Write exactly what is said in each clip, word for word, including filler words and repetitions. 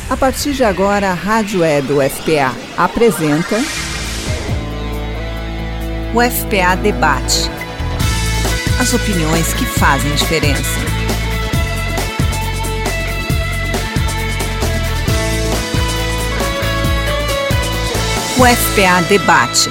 A partir de agora, a Rádio Web U F P A apresenta o U F P A Debate. As opiniões que fazem diferença. O U F P A Debate.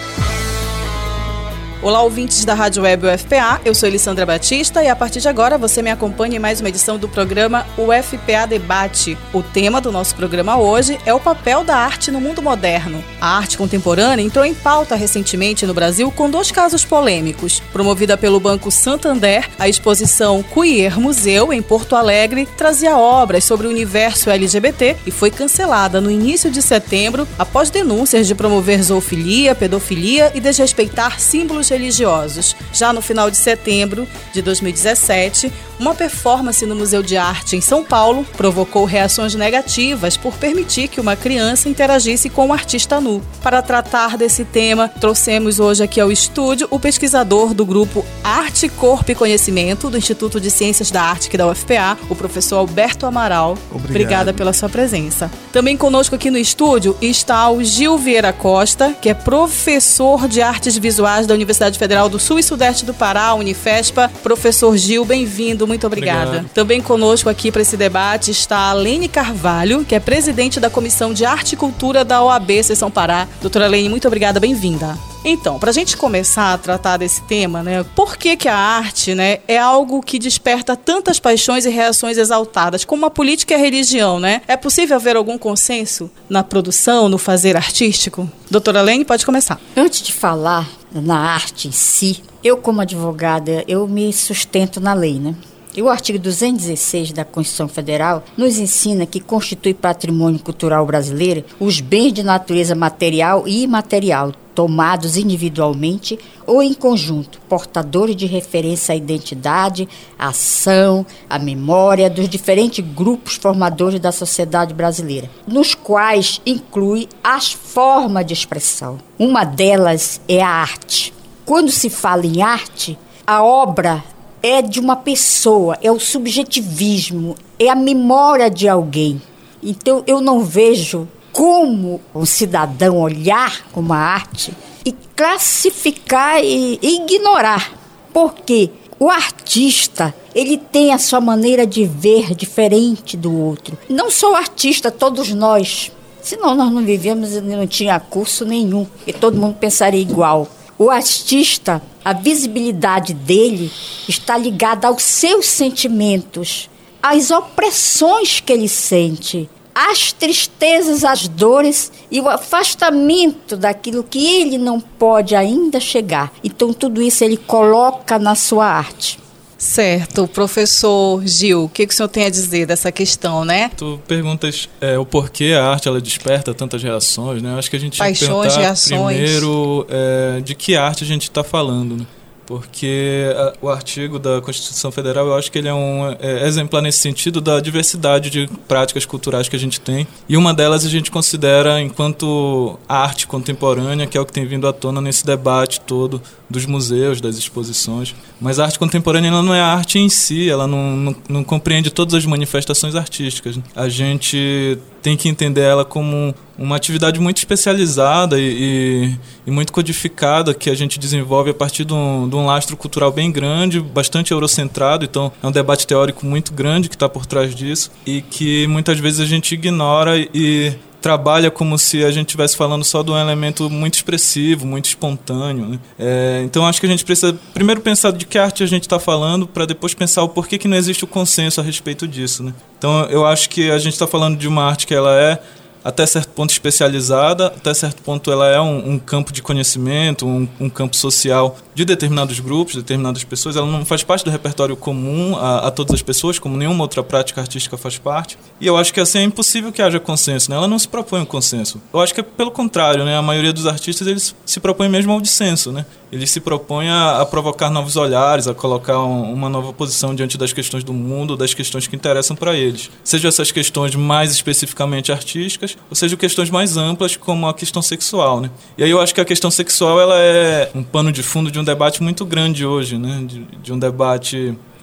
Olá, ouvintes da Rádio Web U F P A, eu sou Elissandra Batista e a partir de agora você me acompanha em mais uma edição do programa U F P A Debate. O tema do nosso programa hoje é o papel da arte no mundo moderno. A arte contemporânea entrou em pauta recentemente no Brasil com dois casos polêmicos. Promovida pelo Banco Santander, a exposição Queer Museu, em Porto Alegre, trazia obras sobre o universo L G B T e foi cancelada no início de setembro após denúncias de promover zoofilia, pedofilia e desrespeitar símbolos religiosos. Já no final de setembro de dois mil e dezessete, uma performance no Museu de Arte em São Paulo provocou reações negativas por permitir que uma criança interagisse com um artista nu. Para tratar desse tema, trouxemos hoje aqui ao estúdio o pesquisador do grupo Arte, Corpo e Conhecimento do Instituto de Ciências da Arte aqui da U F P A, o professor Alberto Amaral. Obrigado. Obrigada pela sua presença. Também conosco aqui no estúdio está o Gil Vieira Costa, que é professor de Artes Visuais da Universidade Federal do Sul e Sudeste do Pará, Unifespa. Professor Gil, bem-vindo, muito obrigada. Obrigado. Também conosco aqui para esse debate está a Lene Carvalho, que é presidente da Comissão de Arte e Cultura da O A B Seção Pará. Doutora Lene, muito obrigada, bem-vinda. Então, para a gente começar a tratar desse tema, né, por que que a arte, né, é algo que desperta tantas paixões e reações exaltadas, como a política e a religião, né? É possível haver algum consenso na produção, no fazer artístico? Doutora Lene, pode começar. Antes de falar na arte em si, eu como advogada, eu me sustento na lei, né? E o artigo duzentos e dezesseis da Constituição Federal nos ensina que constitui patrimônio cultural brasileiro os bens de natureza material e imaterial, tomados individualmente ou em conjunto, portadores de referência à identidade, à ação, à memória dos diferentes grupos formadores da sociedade brasileira, nos quais inclui as formas de expressão. Uma delas é a arte. Quando se fala em arte, a obra é de uma pessoa, é o subjetivismo, é a memória de alguém. Então eu não vejo como um cidadão olhar uma arte e classificar e ignorar. Porque o artista, ele tem a sua maneira de ver diferente do outro. Não só o artista, todos nós. Senão nós não vivíamos e não tinha curso nenhum e todo mundo pensaria igual. O artista, a visibilidade dele está ligada aos seus sentimentos, às opressões que ele sente, às tristezas, às dores e o afastamento daquilo que ele não pode ainda chegar. Então, tudo isso ele coloca na sua arte. Certo. Professor Gil, o que, que o senhor tem a dizer dessa questão, né? Tu perguntas é, o porquê a arte ela desperta tantas reações, né? Acho que a gente tinha que perguntar reações. primeiro é, de que arte a gente está falando, né? Porque a, o artigo da Constituição Federal, eu acho que ele é um é, exemplar nesse sentido da diversidade de práticas culturais que a gente tem. E uma delas a gente considera enquanto arte contemporânea, que é o que tem vindo à tona nesse debate todo dos museus, das exposições. Mas a arte contemporânea ela não é a arte em si, ela não, não, não compreende todas as manifestações artísticas, né? A gente tem que entender ela como uma atividade muito especializada e, e, e muito codificada que a gente desenvolve a partir de um, de um lastro cultural bem grande, bastante eurocentrado. Então é um debate teórico muito grande que está por trás disso e que muitas vezes a gente ignora e trabalha como se a gente estivesse falando só de um elemento muito expressivo, muito espontâneo, né? É, então acho que a gente precisa primeiro pensar de que arte a gente está falando para depois pensar o porquê que não existe o consenso a respeito disso, né? Então eu acho que a gente está falando de uma arte que ela é até certo ponto especializada, até certo ponto ela é um, um campo de conhecimento, um, um campo social de determinados grupos, de determinadas pessoas. Ela não faz parte do repertório comum a, a todas as pessoas, como nenhuma outra prática artística faz parte. E eu acho que assim é impossível que haja consenso, né? Ela não se propõe um consenso. Eu acho que é pelo contrário, né? A maioria dos artistas eles se propõem mesmo ao dissenso, né? Eles se propõem a, a provocar novos olhares, a colocar um, uma nova posição diante das questões do mundo, das questões que interessam para eles. Seja essas questões mais especificamente artísticas, ou seja, questões mais amplas, como a questão sexual, né? E aí eu acho que a questão sexual ela é um pano de fundo de um debate muito grande hoje, né? De, de um debate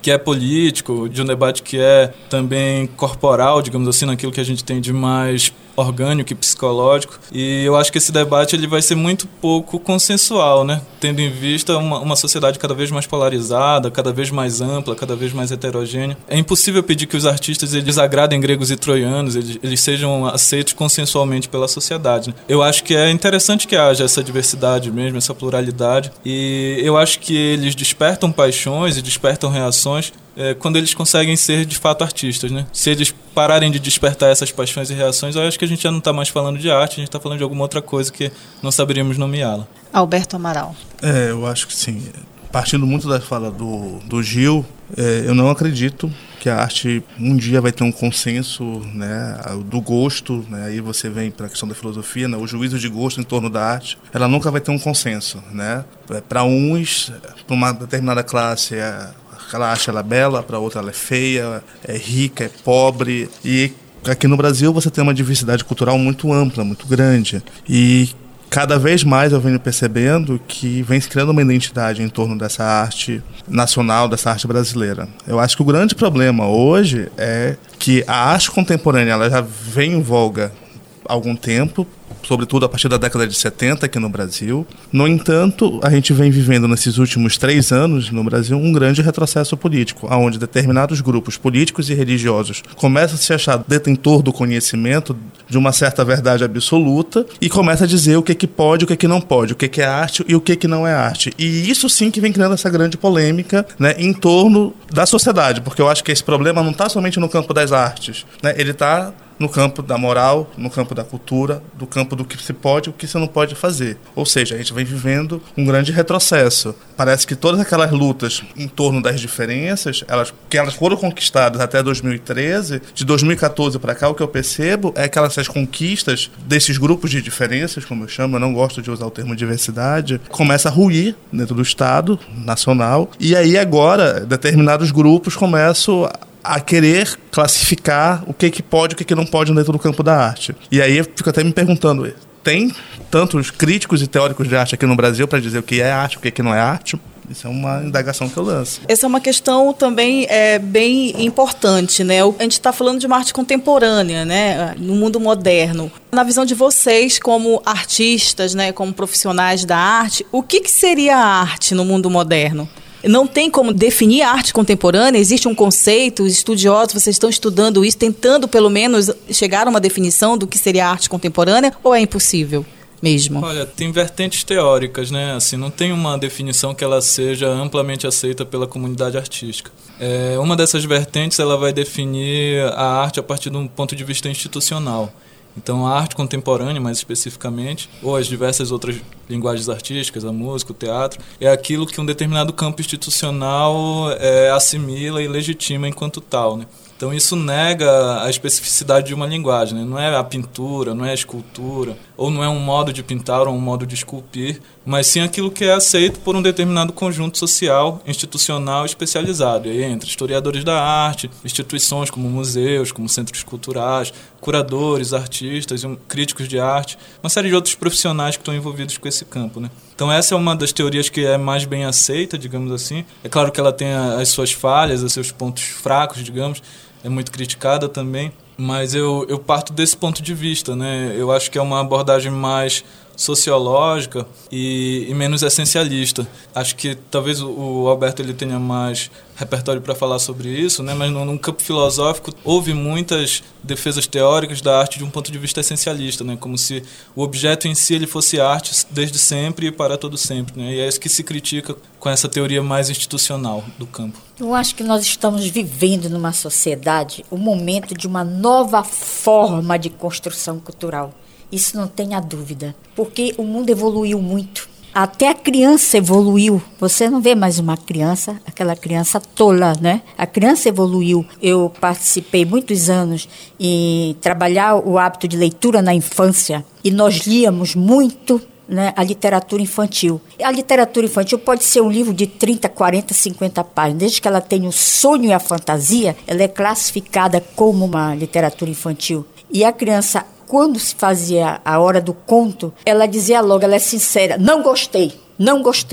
que é político, de um debate que é também corporal, digamos assim, naquilo que a gente tem de mais orgânico e psicológico, e eu acho que esse debate ele vai ser muito pouco consensual, né? Tendo em vista uma, uma sociedade cada vez mais polarizada, cada vez mais ampla, cada vez mais heterogênea. É impossível pedir que os artistas eles agradem gregos e troianos, eles, eles sejam aceitos consensualmente pela sociedade, né? Eu acho que é interessante que haja essa diversidade mesmo, essa pluralidade, e eu acho que eles despertam paixões e despertam reações É, quando eles conseguem ser de fato artistas, né? Se eles pararem de despertar essas paixões e reações, eu acho que a gente já não está mais falando de arte, a gente está falando de alguma outra coisa que não saberíamos nomeá-la. Alberto Amaral. É, eu acho que sim. Partindo muito da fala do, do Gil, é, eu não acredito que a arte um dia vai ter um consenso, né, do gosto, né? Aí você vem para a questão da filosofia, né, o juízo de gosto em torno da arte, ela nunca vai ter um consenso, né? Para uns, para uma determinada classe, é, ela acha ela bela, para outra ela é feia, é rica, é pobre. E aqui no Brasil você tem uma diversidade cultural muito ampla, muito grande. E cada vez mais eu venho percebendo que vem se criando uma identidade em torno dessa arte nacional, dessa arte brasileira. Eu acho que o grande problema hoje é que a arte contemporânea ela já vem em voga há algum tempo, sobretudo a partir da década de setenta aqui no Brasil. No entanto, a gente vem vivendo nesses últimos três anos no Brasil um grande retrocesso político, onde determinados grupos políticos e religiosos começam a se achar detentor do conhecimento de uma certa verdade absoluta e começam a dizer o que, que pode, o que, que não pode, o que, que é arte e o que, que não é arte. E isso sim que vem criando essa grande polêmica, né, em torno da sociedade, porque eu acho que esse problema não está somente no campo das artes, né, ele está no campo da moral, no campo da cultura, do campo do que se pode e o que se não pode fazer. Ou seja, a gente vem vivendo um grande retrocesso. Parece que todas aquelas lutas em torno das diferenças, elas, que elas foram conquistadas até dois mil e treze, de dois mil e catorze para cá, o que eu percebo é que elas, essas conquistas desses grupos de diferenças, como eu chamo, eu não gosto de usar o termo diversidade, começa a ruir dentro do Estado Nacional, e aí agora determinados grupos começam a a querer classificar o que, que pode e o que, que não pode dentro do campo da arte. E aí eu fico até me perguntando, tem tantos críticos e teóricos de arte aqui no Brasil para dizer o que é arte, o que, que não é arte? Isso é uma indagação que eu lanço. Essa é uma questão também é, bem importante, né? A gente está falando de uma arte contemporânea, né? No mundo moderno. Na visão de vocês, como artistas, né? Como profissionais da arte, o que, que seria a arte no mundo moderno? Não tem como definir a arte contemporânea? Existe um conceito, os estudiosos, vocês estão estudando isso, tentando pelo menos chegar a uma definição do que seria a arte contemporânea, ou é impossível mesmo? Olha, tem vertentes teóricas, né? Assim, não tem uma definição que ela seja amplamente aceita pela comunidade artística. É, uma dessas vertentes ela vai definir a arte a partir de um ponto de vista institucional. Então, a arte contemporânea, mais especificamente, ou as diversas outras linguagens artísticas, a música, o teatro, é aquilo que um determinado campo institucional é, assimila e legitima enquanto tal, né? Então, isso nega a especificidade de uma linguagem, né? Não é a pintura, não é a escultura, ou não é um modo de pintar ou um modo de esculpir, mas sim aquilo que é aceito por um determinado conjunto social, institucional especializado. E aí entra historiadores da arte, instituições como museus, como centros culturais, curadores, artistas, críticos de arte, uma série de outros profissionais que estão envolvidos com esse campo, né? Então essa é uma das teorias que é mais bem aceita, digamos assim. É claro que ela tem as suas falhas, os seus pontos fracos, digamos, é muito criticada também, mas eu, eu parto desse ponto de vista, né? Eu acho que é uma abordagem mais sociológica e, e menos essencialista. Acho que talvez o, o Alberto ele tenha mais repertório para falar sobre isso, né? Mas no, no campo filosófico houve muitas defesas teóricas da arte de um ponto de vista essencialista, né? Como se o objeto em si ele fosse arte desde sempre e para todo sempre, né? E é isso que se critica com essa teoria mais institucional do campo. Eu acho que nós estamos vivendo numa sociedade o momento de uma nova forma de construção cultural. Isso não tenha dúvida, porque o mundo evoluiu muito. Até a criança evoluiu. Você não vê mais uma criança, aquela criança tola, né? A criança evoluiu. Eu participei muitos anos em trabalhar o hábito de leitura na infância e nós líamos muito, né, a literatura infantil. A literatura infantil pode ser um livro de trinta, quarenta, cinquenta páginas. Desde que ela tenha o sonho e a fantasia, ela é classificada como uma literatura infantil. E a criança, quando se fazia a hora do conto, ela dizia logo, ela é sincera, não gostei, não gostei.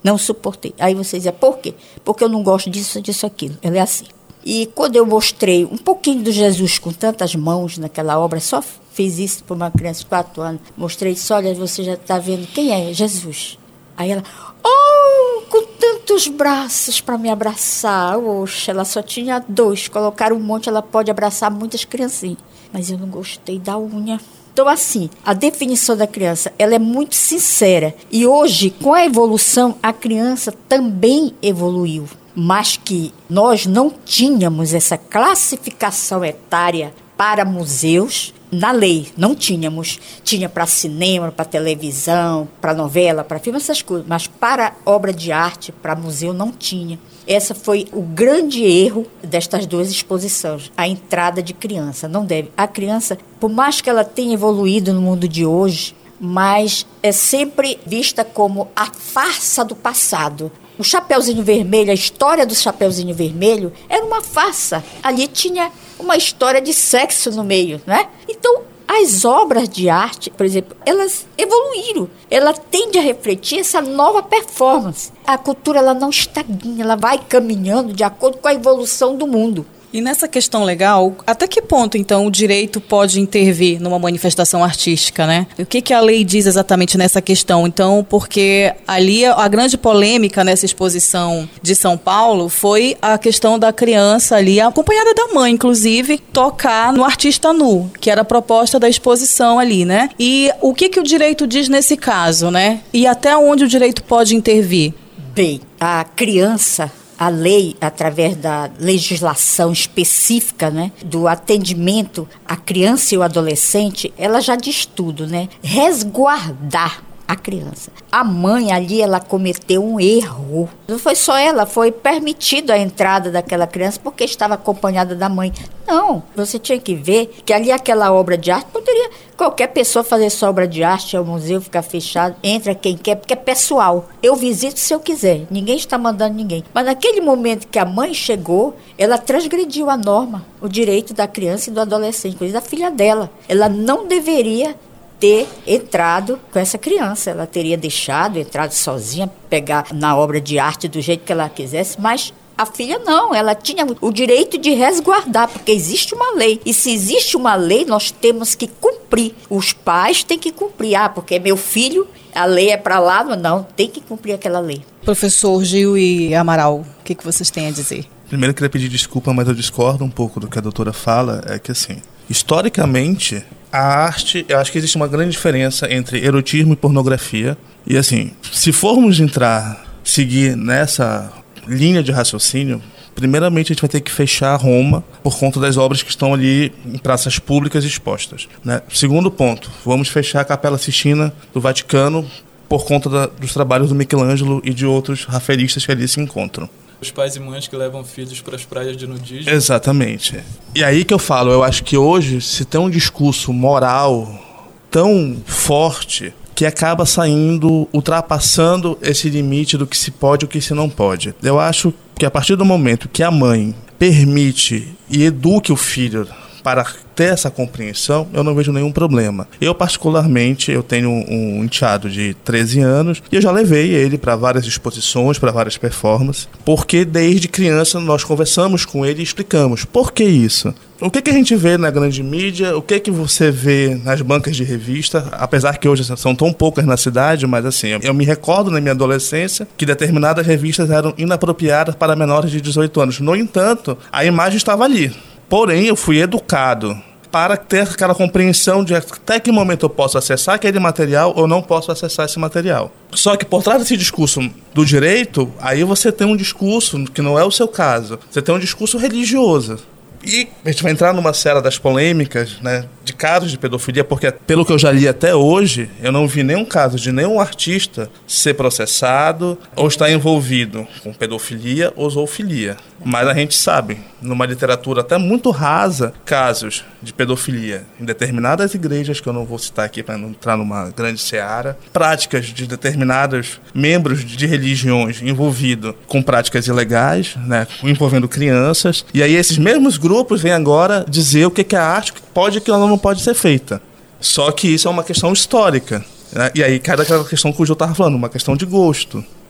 Não suportei. Aí você dizia, por quê? Porque eu não gosto disso, disso, aquilo. Ela é assim. E quando eu mostrei um pouquinho do Jesus com tantas mãos naquela obra, só fiz isso para uma criança de quatro anos, mostrei isso, olha, você já está vendo quem é Jesus. Aí ela, oh, com tantos braços para me abraçar. Oxe, ela só tinha dois, colocaram um monte, ela pode abraçar muitas criancinhas. Mas eu não gostei da unha. Então, assim, a definição da criança, ela é muito sincera. E hoje, com a evolução, a criança também evoluiu. Mas que nós não tínhamos essa classificação etária para museus na lei, não tínhamos. Tinha para cinema, para televisão, para novela, para filme, essas coisas. Mas para obra de arte, para museu, não tinha. Esse foi o grande erro destas duas exposições, a entrada de criança. Não deve. A criança, por mais que ela tenha evoluído no mundo de hoje, mas é sempre vista como a farsa do passado. O Chapeuzinho Vermelho, a história do Chapeuzinho Vermelho, era uma farsa. Ali tinha uma história de sexo no meio, né? Então, as obras de arte, por exemplo, elas evoluíram. Ela tende a refletir essa nova performance. A cultura, ela não estagna, ela vai caminhando de acordo com a evolução do mundo. E nessa questão legal, até que ponto, então, o direito pode intervir numa manifestação artística, né? O que, que a lei diz exatamente nessa questão? Então, porque ali a grande polêmica nessa exposição de São Paulo foi a questão da criança ali, acompanhada da mãe, inclusive, tocar no artista nu, que era a proposta da exposição ali, né? E o que, que o direito diz nesse caso, né? E até onde o direito pode intervir? Bem, a criança... A lei, através da legislação específica, né, do atendimento à criança e ao adolescente, ela já diz tudo, né? Resguardar a criança. A mãe ali, ela cometeu um erro. Não foi só ela, foi permitido a entrada daquela criança porque estava acompanhada da mãe. Não, você tinha que ver que ali aquela obra de arte, poderia qualquer pessoa fazer sua obra de arte, o museu ficar fechado, entra quem quer, porque é pessoal. Eu visito se eu quiser, ninguém está mandando ninguém. Mas naquele momento que a mãe chegou, ela transgrediu a norma, o direito da criança e do adolescente, inclusive da filha dela. Ela não deveria ter entrado com essa criança. Ela teria deixado, entrado sozinha, pegar na obra de arte do jeito que ela quisesse, mas a filha não, ela tinha o direito de resguardar, porque existe uma lei. E se existe uma lei, nós temos que cumprir. Os pais têm que cumprir. Ah, porque é meu filho, a lei é para lá, não, tem que cumprir aquela lei. Professor Gil e Amaral, o que, que vocês têm a dizer? Primeiro eu queria pedir desculpa, mas eu discordo um pouco do que a doutora fala, é que assim, historicamente, a arte, eu acho que existe uma grande diferença entre erotismo e pornografia. E assim, se formos entrar, seguir nessa linha de raciocínio, primeiramente a gente vai ter que fechar Roma por conta das obras que estão ali em praças públicas expostas, né? Segundo ponto, vamos fechar a Capela Sistina do Vaticano por conta da, dos trabalhos do Michelangelo e de outros rafaelistas que ali se encontram. Os pais e mães que levam filhos para as praias de nudismo. Exatamente. E aí que eu falo, eu acho que hoje se tem um discurso moral tão forte que acaba saindo, ultrapassando esse limite do que se pode e o que se não pode. Eu acho que a partir do momento que a mãe permite e eduque o filho para ter essa compreensão, eu não vejo nenhum problema. Eu, particularmente, eu tenho um enteado de treze anos e eu já levei ele para várias exposições, para várias performances, porque desde criança nós conversamos com ele e explicamos por que isso. O que, que a gente vê na grande mídia, o que, que você vê nas bancas de revista, apesar que hoje são tão poucas na cidade, mas assim, eu me recordo na minha adolescência que determinadas revistas eram inapropriadas para menores de dezoito anos. No entanto, a imagem estava ali. Porém, eu fui educado para ter aquela compreensão de até que momento eu posso acessar aquele material ou não posso acessar esse material. Só que por trás desse discurso do direito, aí você tem um discurso que não é o seu caso. Você tem um discurso religioso. E a gente vai entrar numa série das polêmicas, né, de casos de pedofilia, porque pelo que eu já li até hoje, eu não vi nenhum caso de nenhum artista ser processado ou estar envolvido com pedofilia ou zoofilia. Mas a gente sabe, numa literatura até muito rasa, casos de pedofilia em determinadas igrejas, que eu não vou citar aqui para não entrar numa grande seara, práticas de determinados membros de religiões envolvidos com práticas ilegais, né, envolvendo crianças, e aí esses mesmos grupos vêm agora dizer o que, que a arte pode e que ela não pode ser feita. Só que isso é uma questão histórica, né? E aí cai daquela questão que o Gil estava falando, uma questão de gosto.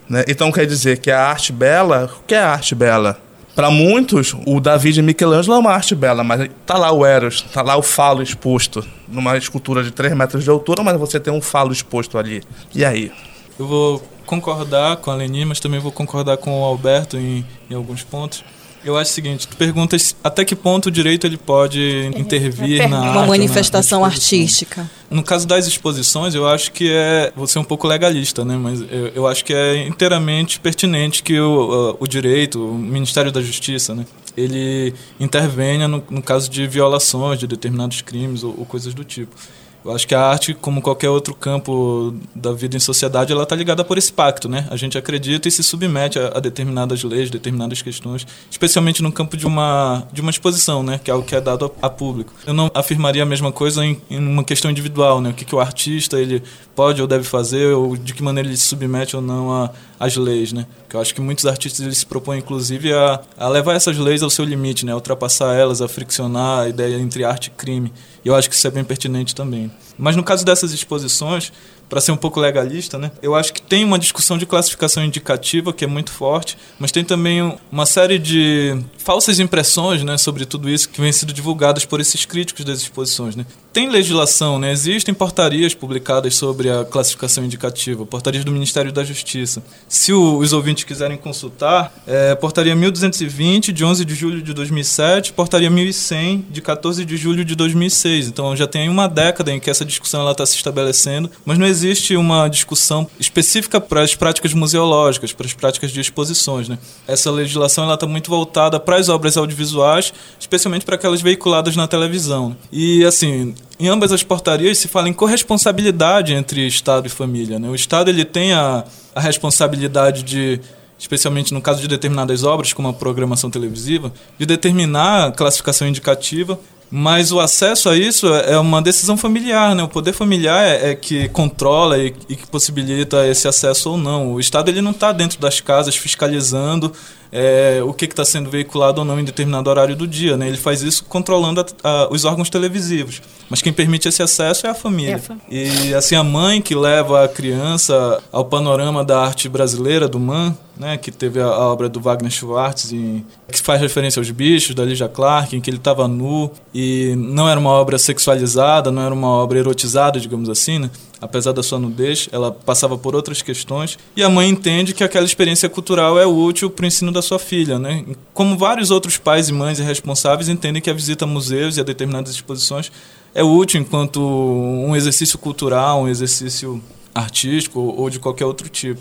Né? Então quer dizer que a arte bela, o que é a arte bela? Para muitos, o Davi de Michelangelo é uma arte bela, mas tá lá o Eros, tá lá o falo exposto, numa escultura de três metros de altura, mas você tem um falo exposto ali. E aí? Eu vou concordar com a Leni, mas também vou concordar com o Alberto em, em alguns pontos. Eu acho o seguinte, tu perguntas até que ponto o direito ele pode intervir na uma arte, manifestação na, na artística. No caso das exposições, eu acho que é... Vou ser um pouco legalista, né? Mas eu, eu acho que é inteiramente pertinente que o, o direito, o Ministério da Justiça, né? Ele intervenha no, no caso de violações de determinados crimes ou, ou coisas do tipo. Eu acho que a arte, como qualquer outro campo da vida em sociedade, ela está ligada por esse pacto, né? A gente acredita e se submete a, a determinadas leis, determinadas questões, especialmente no campo de uma, de uma exposição, né? Que é algo que é dado a, a público. Eu não afirmaria a mesma coisa em, em uma questão individual, né? O que, que o artista ele pode ou deve fazer, ou de que maneira ele se submete ou não a, às leis, né? Porque eu acho que muitos artistas eles se propõem, inclusive, a, a levar essas leis ao seu limite, né? A ultrapassar elas, a friccionar a ideia entre arte e crime. E eu acho que isso é bem pertinente também. Mas no caso dessas exposições, para ser um pouco legalista, né, eu acho que tem uma discussão de classificação indicativa que é muito forte, mas tem também uma série de falsas impressões, né, sobre tudo isso que vem sendo divulgadas por esses críticos das exposições, né. Tem legislação, né, existem portarias publicadas sobre a classificação indicativa, portarias do Ministério da Justiça. Se o, os ouvintes quiserem consultar, é portaria mil duzentos e vinte, de onze de julho de dois mil e sete, portaria mil e cem, de quatorze de julho de dois mil e seis. Então já tem aí uma década em que essa discussão está se estabelecendo, mas não existe uma discussão específica para as práticas museológicas, para as práticas de exposições, né? Essa legislação está muito voltada para as obras audiovisuais, especialmente para aquelas veiculadas na televisão. E, assim, em ambas as portarias se fala em corresponsabilidade entre Estado e família, né? O Estado ele tem a, a responsabilidade de, especialmente no caso de determinadas obras, como a programação televisiva, de determinar a classificação indicativa, mas o acesso a isso é uma decisão familiar, né? O poder familiar é, é que controla e, e que possibilita esse acesso ou não. O Estado ele não está dentro das casas fiscalizando é, o que está sendo veiculado ou não em determinado horário do dia, né? Ele faz isso controlando a, a, os órgãos televisivos. Mas quem permite esse acesso é a família. É a fam- e assim, a mãe que leva a criança ao panorama da arte brasileira, do M A N, né, que teve a, a obra do Wagner Schwartz, em, que faz referência aos bichos, da Lígia Clark, em que ele estava nu, e não era uma obra sexualizada, não era uma obra erotizada, digamos assim, né? Apesar da sua nudez, ela passava por outras questões, e a mãe entende que aquela experiência cultural é útil para o ensino da sua filha, né? Como vários outros pais e mães irresponsáveis entendem que a visita a museus e a determinadas exposições é útil enquanto um exercício cultural, um exercício artístico ou de qualquer outro tipo.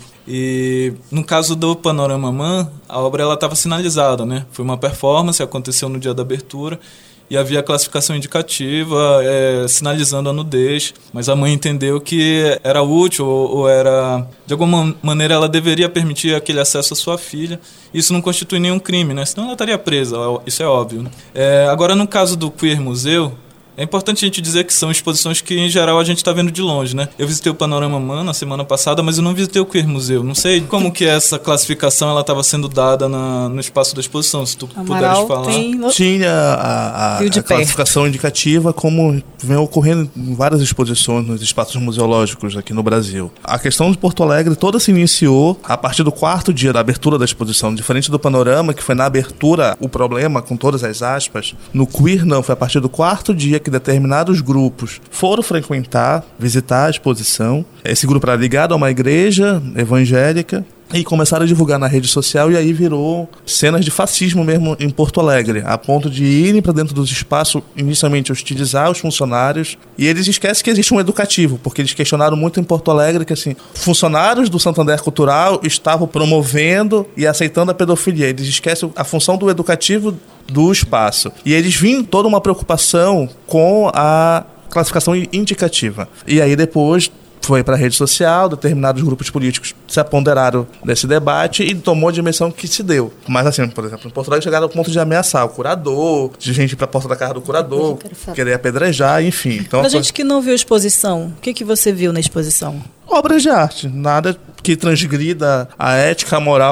E no caso do Panorama M A N, a obra estava sinalizada, né? Foi uma performance, aconteceu no dia da abertura, e havia a classificação indicativa é, sinalizando a nudez, mas a mãe entendeu que era útil ou, ou era, de alguma maneira ela deveria permitir aquele acesso à sua filha. Isso não constitui nenhum crime, né? Senão ela estaria presa, isso é óbvio, né? É, agora, no caso do Queer Museu, é importante a gente dizer que são exposições que, em geral, a gente está vendo de longe, né? Eu visitei o Panorama M A N na semana passada, mas eu não visitei o Queer Museu. Não sei como que essa classificação estava sendo dada na, no espaço da exposição, se tu Amaral puderes falar. Tem... Tinha a, a, a classificação indicativa, como vem ocorrendo em várias exposições nos espaços museológicos aqui no Brasil. A questão de Porto Alegre toda se iniciou a partir do quarto dia da abertura da exposição, diferente do Panorama, que foi na abertura o problema, com todas as aspas. No Queer, não, foi a partir do quarto dia que determinados grupos foram frequentar, visitar a exposição. Esse grupo era ligado a uma igreja evangélica e começaram a divulgar na rede social, e aí virou cenas de fascismo mesmo em Porto Alegre, a ponto de irem para dentro dos espaços, inicialmente hostilizar os funcionários, e eles esquecem que existe um educativo, porque eles questionaram muito em Porto Alegre que assim, funcionários do Santander Cultural estavam promovendo e aceitando a pedofilia. Eles esquecem a função do educativo do espaço. E eles vinham toda uma preocupação com a classificação indicativa. E aí depois foi para a rede social, determinados grupos políticos se apoderaram desse debate e tomou a dimensão que se deu. Mas assim, por exemplo, em Porto Alegre chegaram ao ponto de ameaçar o curador, de gente ir para a porta da casa do curador, querer apedrejar, enfim. Então, pra gente que não viu a exposição, o que, que você viu na exposição? Obras de arte, nada que transgrida a ética, a moral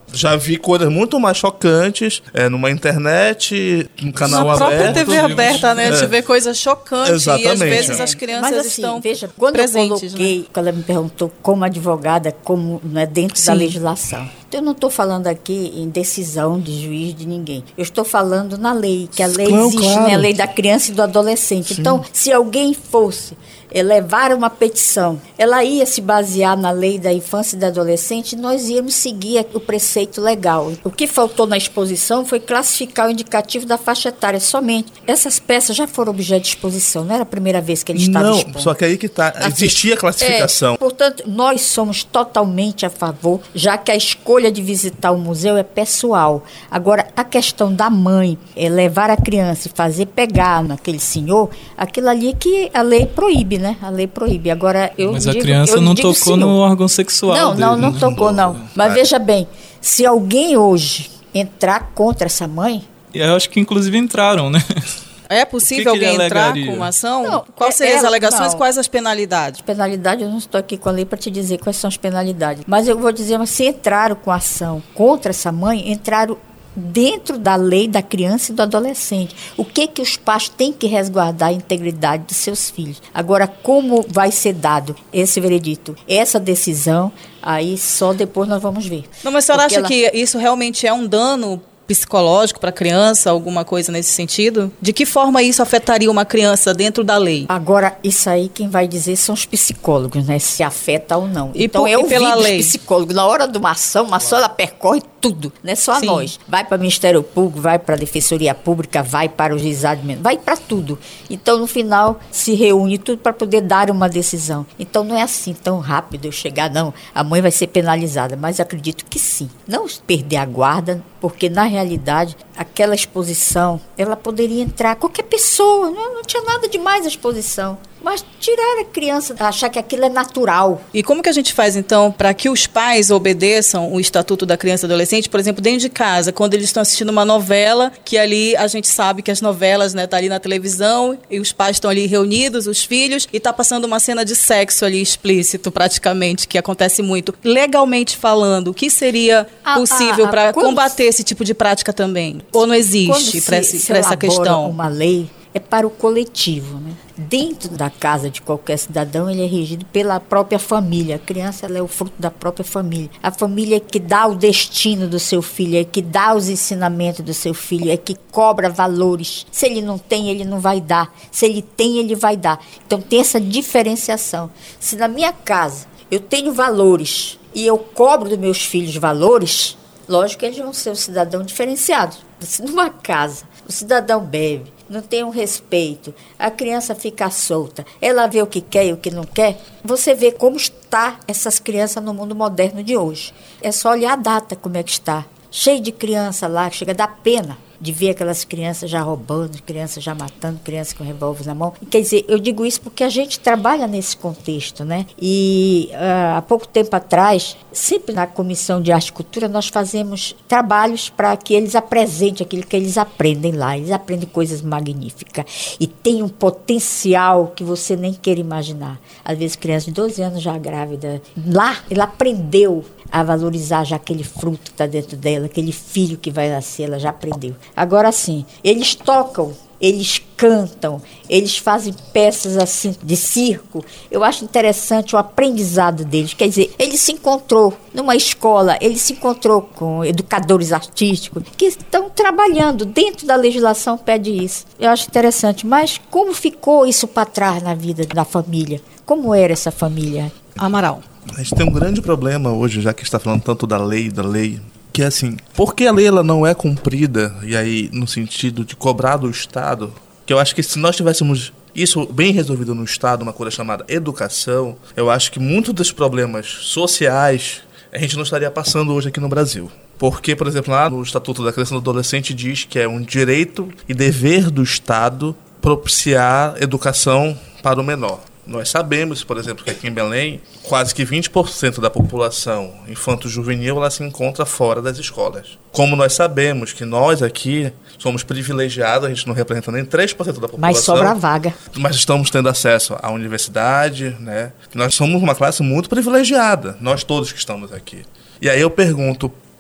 Já vi coisas muito mais chocantes é, numa internet, num canal Na aberto. própria T V aberta, né? A gente É. vê coisas chocantes. Exatamente. E às vezes É. as crianças Mas assim, estão veja, quando presentes. eu coloquei, Né? quando ela me perguntou como advogada, como não é dentro da Sim. legislação. Então, eu não estou falando aqui em decisão de juiz de ninguém. Eu estou falando na lei, que a lei Não, existe, claro. né? A lei da criança e do adolescente. Sim. Então, se alguém fosse eh, levar uma petição, ela ia se basear na lei da infância e da adolescente, e nós íamos seguir o preceito legal. O que faltou na exposição foi classificar o indicativo da faixa etária somente. Essas peças já foram objeto de exposição, não era a primeira vez que ele estava Não, expondo. só que aí que tá. Assim, Existia a classificação. é, portanto, nós somos totalmente a favor, já que a escolha de visitar o museu é pessoal. Agora, a questão da mãe é levar a criança e fazer pegar naquele senhor, aquilo ali que a lei proíbe, né? A lei proíbe. Agora, eu Mas digo, a criança eu não digo tocou senhor. no órgão sexual Não, dele, não, não né? tocou, não. Mas É. veja bem, se alguém hoje entrar contra essa mãe, E eu acho que inclusive entraram, né? É O possível que que ele alguém entrar alegaria? com uma ação? Não, Quais é- seriam as ela- alegações? não. Quais as penalidades? penalidade, eu não estou aqui com a lei para te dizer quais são as penalidades. Mas eu vou dizer, mas se entraram com ação contra essa mãe, entraram dentro da lei da criança e do adolescente. O que que os pais têm que resguardar a integridade dos seus filhos? Agora, como vai ser dado esse veredito, essa decisão, aí só depois nós vamos ver. Não, mas a senhora Porque acha ela- que isso realmente é um dano psicológico para a criança, alguma coisa nesse sentido? De que forma isso afetaria uma criança dentro da lei? Agora, isso aí quem vai dizer são os psicólogos, né? Se afeta ou não. E então, por- eu e pela ouvi lei? dos psicólogos. Na hora de uma ação, uma ação ela percorre tudo, não é só a Sim. nós. Vai para o Ministério Público, vai para a Defensoria Pública, vai para o juizado, vai para tudo. Então, no final, se reúne tudo para poder dar uma decisão. Então, não é assim tão rápido eu chegar, não, a mãe vai ser penalizada, mas acredito que sim. Não perder a guarda, porque, na realidade, aquela exposição, ela poderia entrar qualquer pessoa, não, não tinha nada demais a exposição. Mas tirar a criança, achar que aquilo é natural. E como que a gente faz, então, para que os pais obedeçam o Estatuto da Criança e Adolescente, por exemplo, dentro de casa, quando eles estão assistindo uma novela, que ali a gente sabe que as novelas, né, tá ali na televisão, e os pais estão ali reunidos, os filhos, e tá passando uma cena de sexo ali explícito, praticamente, que acontece muito. Legalmente falando, o que seria Ah, possível ah, ah, para quando- combater esse tipo de prática também? Ou não existe para se, se essa elabora questão? uma lei, é para o coletivo, né? Dentro da casa de qualquer cidadão, ele é regido pela própria família. A criança ela é o fruto da própria família. A família é que dá o destino do seu filho, é que dá os ensinamentos do seu filho, é que cobra valores. Se ele não tem, ele não vai dar. Se ele tem, ele vai dar. Então tem essa diferenciação. Se na minha casa eu tenho valores e eu cobro dos meus filhos valores, lógico que eles vão ser um cidadão diferenciado. Se numa casa o cidadão bebe, não tem um respeito, a criança fica solta, ela vê o que quer e o que não quer, você vê como está essas crianças no mundo moderno de hoje. É só olhar a data, como é que está. Cheio de criança lá, chega a dar pena de ver aquelas crianças já roubando, crianças já matando, crianças com revólver na mão. Quer dizer, eu digo isso porque a gente trabalha nesse contexto, né? E uh, há pouco tempo atrás, sempre na Comissão de Arte e Cultura, nós fazemos trabalhos para que eles apresentem aquilo que eles aprendem lá. Eles aprendem coisas magníficas e tem um potencial que você nem quer imaginar. Às vezes, criança de doze anos já grávida, lá, ela aprendeu a valorizar já aquele fruto que está dentro dela, aquele filho que vai nascer, ela já aprendeu. Agora sim, eles tocam, eles cantam, eles fazem peças assim de circo. Eu acho interessante o aprendizado deles. Quer dizer, ele se encontrou numa escola, ele se encontrou com educadores artísticos que estão trabalhando dentro da legislação, pede isso. Eu acho interessante, mas como ficou isso para trás na vida da família? Como era essa família? Amaral. A gente tem um grande problema hoje, já que está falando tanto da lei, da lei, que é assim, porque a lei ela não é cumprida, e aí no sentido de cobrar do Estado, que eu acho que se nós tivéssemos isso bem resolvido no Estado, uma coisa chamada educação, eu acho que muitos dos problemas sociais a gente não estaria passando hoje aqui no Brasil. Porque, por exemplo, lá no Estatuto da Criança e do Adolescente diz que é um direito e dever do Estado propiciar educação para o menor. Nós sabemos, por exemplo, que aqui em Belém, quase que vinte por cento da população infanto-juvenil ela se encontra fora das escolas. Como nós sabemos que nós aqui somos privilegiados, a gente não representa nem três por cento da população. Mas sobra vaga. Mas estamos tendo acesso à universidade, né? Nós somos uma classe muito privilegiada, nós todos que estamos aqui. E aí eu pergunto,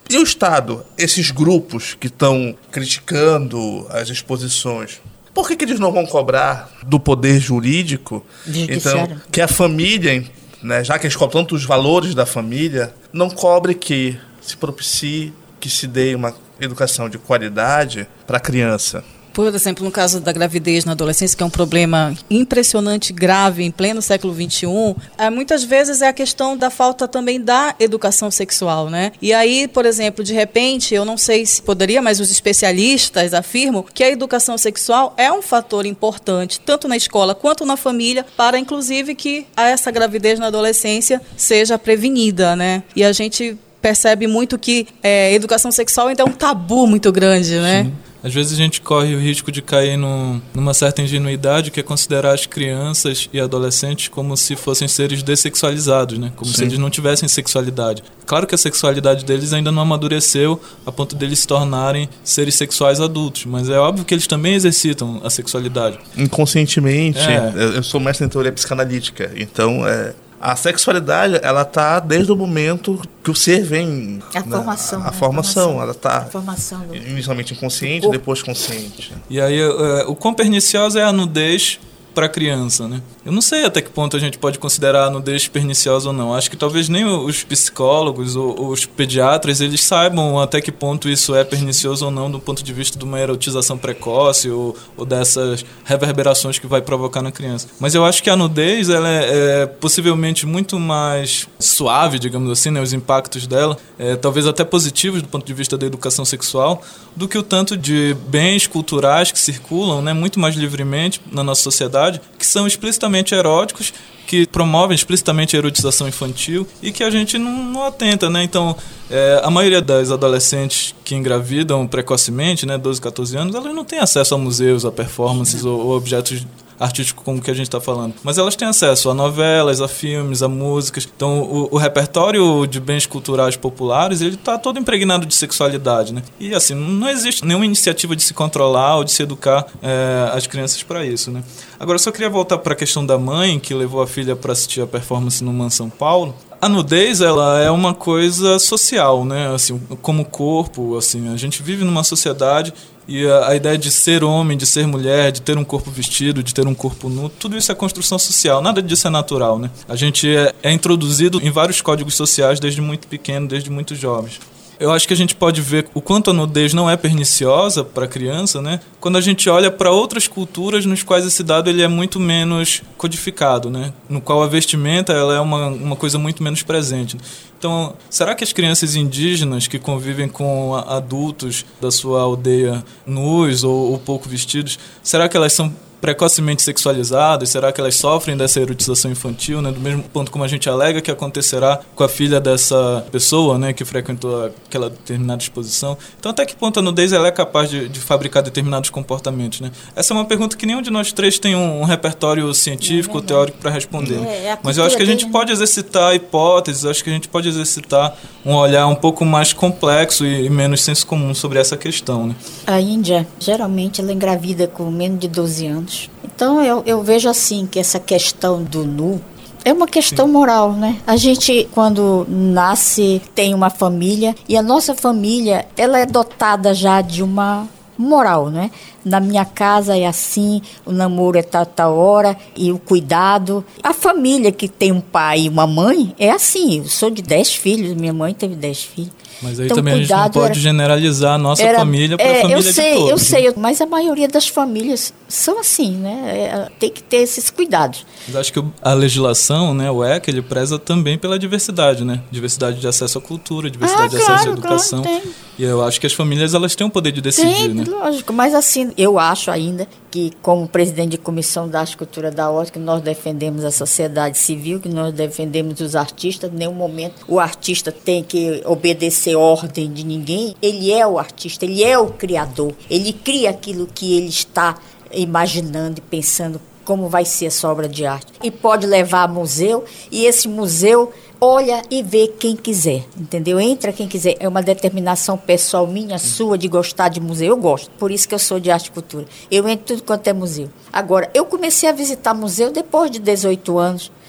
E o Estado, esses grupos que estão criticando as exposições, por que, que eles não vão cobrar do poder jurídico? Então, que a família, né, já que eles cobram tanto os valores da família, não cobre que se propicie que se dê uma educação de qualidade para a criança. Por exemplo, no caso da gravidez na adolescência, que é um problema impressionante, grave, em pleno século vinte e um, é, muitas vezes é a questão da falta também da educação sexual, né? E aí, por exemplo, de repente, eu não sei se poderia, mas os especialistas afirmam que a educação sexual é um fator importante, tanto na escola quanto na família, para, inclusive, que essa gravidez na adolescência seja prevenida, né? E a gente percebe muito que é, educação sexual ainda é um tabu muito grande, né? Sim. Às vezes a gente corre o risco de cair no, numa certa ingenuidade, que é considerar as crianças e adolescentes como se fossem seres dessexualizados, né? Como Sim. se eles não tivessem sexualidade. Claro que a sexualidade deles ainda não amadureceu a ponto deles se tornarem seres sexuais adultos, mas é óbvio que eles também exercitam a sexualidade. Inconscientemente, é. eu sou mestre em teoria psicanalítica, então é... A sexualidade, ela tá desde o momento que o ser vem... A formação. A, a formação, a ela tá a formação do... inicialmente inconsciente, depois consciente. E aí, o quão perniciosa é a nudez para a criança, né? Eu não sei até que ponto a gente pode considerar a nudez perniciosa ou não. Acho que talvez nem os psicólogos ou os pediatras, eles saibam até que ponto isso é pernicioso ou não do ponto de vista de uma erotização precoce ou, ou dessas reverberações que vai provocar na criança. Mas eu acho que a nudez, ela é, é possivelmente muito mais suave, digamos assim, né? Os impactos dela, é, talvez até positivos do ponto de vista da educação sexual, do que o tanto de bens culturais que circulam, né? Muito mais livremente na nossa sociedade, que são explicitamente eróticos, que promovem explicitamente a erotização infantil e que a gente não, não atenta, né? Então, é, a maioria das adolescentes que engravidam precocemente, né, doze, catorze anos, elas não têm acesso a museus, a performances ou, ou objetos artísticos como que a gente está falando. Mas elas têm acesso a novelas, a filmes, a músicas. Então, o, o repertório de bens culturais populares, ele está todo impregnado de sexualidade, né? E, assim, não existe nenhuma iniciativa de se controlar ou de se educar é, as crianças para isso, né? Agora, eu só queria voltar para a questão da mãe que levou a filha para assistir a performance no Man São Paulo. A nudez, ela é uma coisa social, né? Assim, como corpo, assim, a gente vive numa sociedade e a, a ideia de ser homem, de ser mulher, de ter um corpo vestido, de ter um corpo nu, tudo isso é construção social, nada disso é natural, né? A gente é, é introduzido em vários códigos sociais desde muito pequeno, desde muito jovens. Eu acho que a gente pode ver o quanto a nudez não é perniciosa para a criança, né? Quando a gente olha para outras culturas nos quais esse dado ele é muito menos codificado, né? No qual a vestimenta ela é uma, uma coisa muito menos presente. Então, será que as crianças indígenas que convivem com adultos da sua aldeia nus ou, ou pouco vestidos, será que elas são precocemente sexualizadas? Será que elas sofrem dessa erotização infantil, né? Do mesmo ponto como a gente alega que acontecerá com a filha dessa pessoa, né, que frequentou aquela determinada exposição. Então, até que ponto a nudez ela é capaz de, de fabricar determinados comportamentos, né? Essa é uma pergunta que nenhum de nós três tem um, um repertório científico ou é teórico para responder. É, é Mas eu acho que a gente dele, pode exercitar hipóteses, acho que a gente pode exercitar um olhar um pouco mais complexo e, e menos senso comum sobre essa questão, né? A Índia, geralmente, ela engravida com menos de doze anos. Então, eu, eu vejo assim que essa questão do nu é uma questão Sim. moral, né? A gente, quando nasce, tem uma família e a nossa família, ela é dotada já de uma moral, né? Na minha casa é assim, o namoro é tal, tal hora e o cuidado. A família que tem um pai e uma mãe é assim. Eu sou de dez filhos, minha mãe teve dez filhos. Mas aí então, também a gente não pode era, generalizar a nossa era, família para a é, família eu sei, de todos. Eu sei, mas a maioria das famílias são assim, né? É, tem que ter esses cuidados. Mas acho que a legislação, né, o E C A, ele preza também pela diversidade, né? Diversidade de acesso à cultura, diversidade ah, de claro, acesso à educação. Claro, e eu acho que as famílias elas têm o poder de decidir, tem, né? Lógico, mas assim, eu acho ainda que, como presidente de comissão da arte e cultura da O S C, que nós defendemos a sociedade civil, que nós defendemos os artistas, em nenhum momento o artista tem que obedecer ordem de ninguém. Ele é o artista, ele é o criador, ele cria aquilo que ele está imaginando e pensando como vai ser essa obra de arte. E pode levar a museu, e esse museu olha e vê quem quiser, entendeu? Entra quem quiser. É uma determinação pessoal minha, sua, de gostar de museu. Eu gosto, por isso que eu sou de arte e cultura. Eu entro tudo quanto é museu. Agora, eu comecei a visitar museu depois de dezoito anos,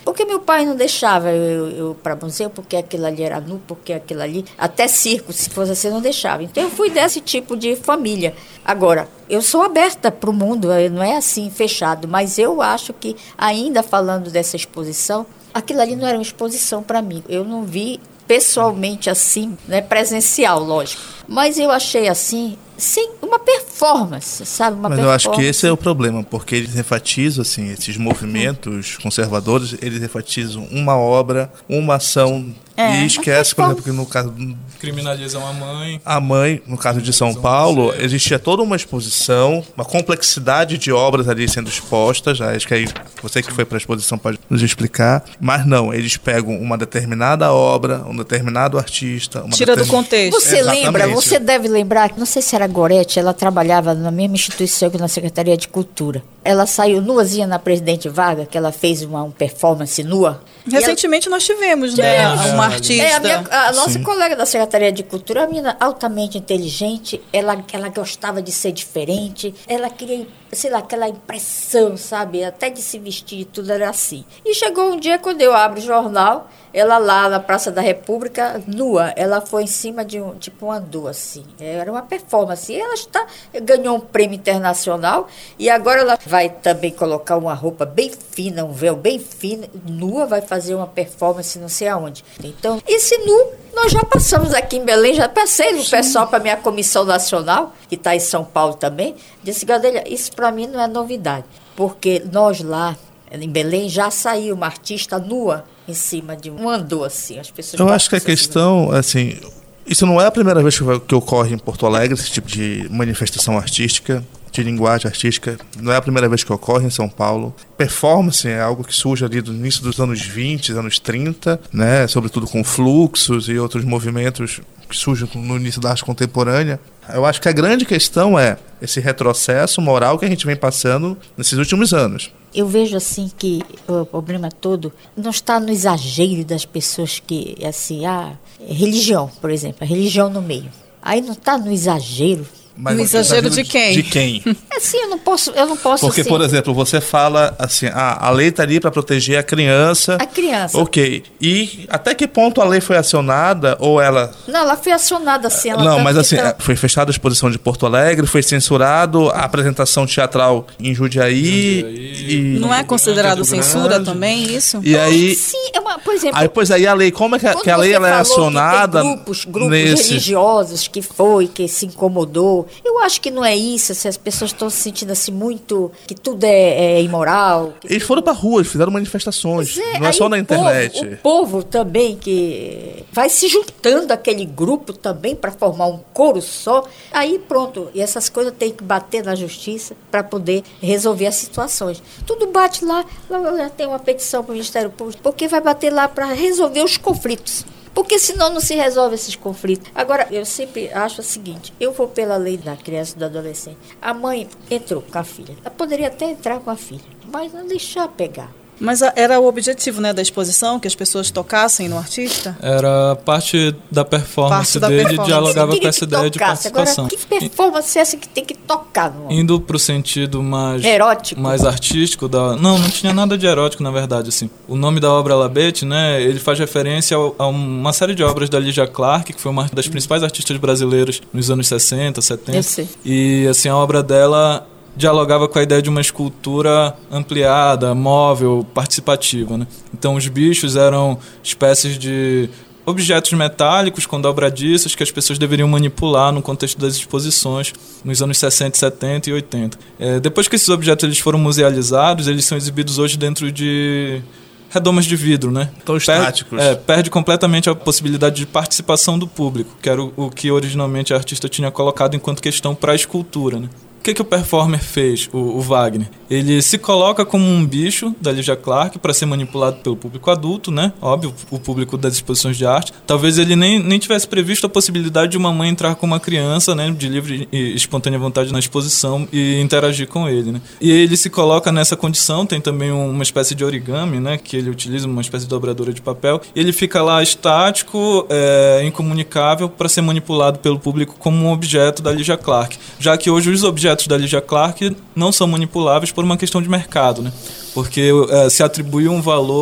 Porque meu pai não deixava eu, eu para museu, porque aquilo ali era nu, porque aquilo ali, até circo, se fosse assim, não deixava. Então eu fui desse tipo de família. Agora, eu sou aberta para o mundo, não é assim fechado, mas eu acho que, ainda falando dessa exposição, aquilo ali não era uma exposição para mim. Eu não vi pessoalmente assim, né, presencial, lógico. Mas eu achei assim, sim, uma performance, sabe? Uma Mas performance. eu acho que esse é o problema, porque eles enfatizam, assim, esses movimentos hum. conservadores, eles enfatizam uma obra, uma ação, é, e esquece, por exemplo, que no caso... Criminalizam a mãe. A mãe, no caso de São Paulo, existia toda uma exposição, uma complexidade de obras ali sendo expostas, acho que aí você que foi para a exposição pode nos explicar, mas não, eles pegam uma determinada obra, um determinado artista... Uma Tira determin... do contexto. Você Exatamente. lembra, você deve lembrar, não sei se era Gorete, ela trabalhava na mesma instituição que na Secretaria de Cultura. Ela saiu nuazinha na Presidente Vargas, que ela fez uma, uma performance nua. Recentemente ela... nós tivemos, né, tivemos. uma artista. É, a, minha, a nossa Sim. colega da Secretaria de Cultura, uma menina altamente inteligente, ela, ela gostava de ser diferente, ela queria, sei lá, aquela impressão, sabe, até de se vestir e tudo era assim. E chegou um dia, quando eu abro o jornal, ela lá na Praça da República, nua, ela foi em cima de um, tipo um andu, assim, era uma performance, e ela está, ganhou um prêmio internacional, e agora ela vai também colocar uma roupa bem fina, um véu bem fino, nua, vai fazer uma performance não sei aonde. Então, esse nu, nós já passamos aqui em Belém, já passei no pessoal para a minha comissão nacional, que está em São Paulo também, disse, Gadelha, isso para mim não é novidade, porque nós lá, em Belém, já saiu uma artista nua em cima de um andor, assim. As pessoas Eu acho que a questão, assim, isso não é a primeira vez que ocorre em Porto Alegre, esse tipo de manifestação artística, de linguagem artística, não é a primeira vez que ocorre em São Paulo. Performance é algo que surge ali do início dos anos vinte, anos trinta, né, sobretudo com fluxos e outros movimentos que surgem no início da arte contemporânea. Eu acho que a grande questão é esse retrocesso moral que a gente vem passando nesses últimos anos. Eu vejo assim que o problema todo não está no exagero das pessoas que, assim, ah, religião, por exemplo, a religião no meio. Aí não está no exagero. Mas no exagero de quem? De quem? Assim, eu não posso, eu não posso Porque, assim, por exemplo, você fala assim, ah, a lei está ali para proteger a criança. a criança. Ok. E até que ponto a lei foi acionada ou ela... Não, ela foi acionada assim. Ela Não, tá mas assim, tá... foi fechada a exposição de Porto Alegre, foi censurado a apresentação teatral em Jundiaí. Jundiaí. E... Não é considerado Grande. censura também, isso? E aí... Sim, é uma, por exemplo... Aí, pois aí a lei, como é que, a- Quando que a lei você ela é falou acionada que tem grupos, grupos nesse... religiosos que foi, que se incomodou. Eu acho que não é isso, se as pessoas estão se sentindo assim muito, que tudo é, é imoral. Que Eles tudo... foram para rua, eles fizeram manifestações. Pois é, não é aí só o na internet. Povo, o povo também que vai se juntando aquele grupo também para formar um coro só. Aí pronto, e essas coisas tem que bater na justiça para poder resolver as situações. Tudo bate lá, lá tem uma petição para o Ministério Público, porque vai bater lá para resolver os conflitos. Porque senão não se resolve esses conflitos. Agora, eu sempre acho o seguinte, eu vou pela lei da criança e do adolescente. A mãe entrou com a filha. Ela poderia até entrar com a filha, mas não deixar pegar. Mas a, era o objetivo, né, da exposição, que as pessoas tocassem no artista? Era parte da performance Parte da dele, performance. dialogava Ele com queria essa que ideia de tocasse. participação. Agora, que performance é essa que tem que tocar no homem? Indo pro sentido mais Erótico? mais artístico da não não tinha nada de erótico, na verdade, assim. O nome da obra Labete, né, ele faz referência ao, a uma série de obras da Lígia Clark, que foi uma das principais artistas brasileiras nos anos sessenta, setenta. Eu sei. E assim a obra dela dialogava com a ideia de uma escultura ampliada, móvel, participativa, né? Então os bichos eram espécies de objetos metálicos com dobradiças que as pessoas deveriam manipular no contexto das exposições nos anos sessenta, setenta e oitenta. É, depois que esses objetos eles foram musealizados, eles são exibidos hoje dentro de redomas de vidro, né? Tão estáticos. É, perde completamente a possibilidade de participação do público, que era o, o que originalmente a artista tinha colocado enquanto questão para a escultura, né? O que, que o performer fez, o, o Wagner? Ele se coloca como um bicho da Lígia Clark para ser manipulado pelo público adulto, né? Óbvio, o público das exposições de arte. Talvez ele nem, nem tivesse previsto a possibilidade de uma mãe entrar com uma criança, né? De livre e espontânea vontade na exposição e interagir com ele, né? E ele se coloca nessa condição, tem também uma espécie de origami, né? Que ele utiliza, uma espécie de dobradora de papel. E ele fica lá estático, é, incomunicável, para ser manipulado pelo público como um objeto da Lígia Clark. Já que hoje os objetos da Lígia Clark não são manipuláveis por uma questão de mercado, né? Porque uh, se atribui um valor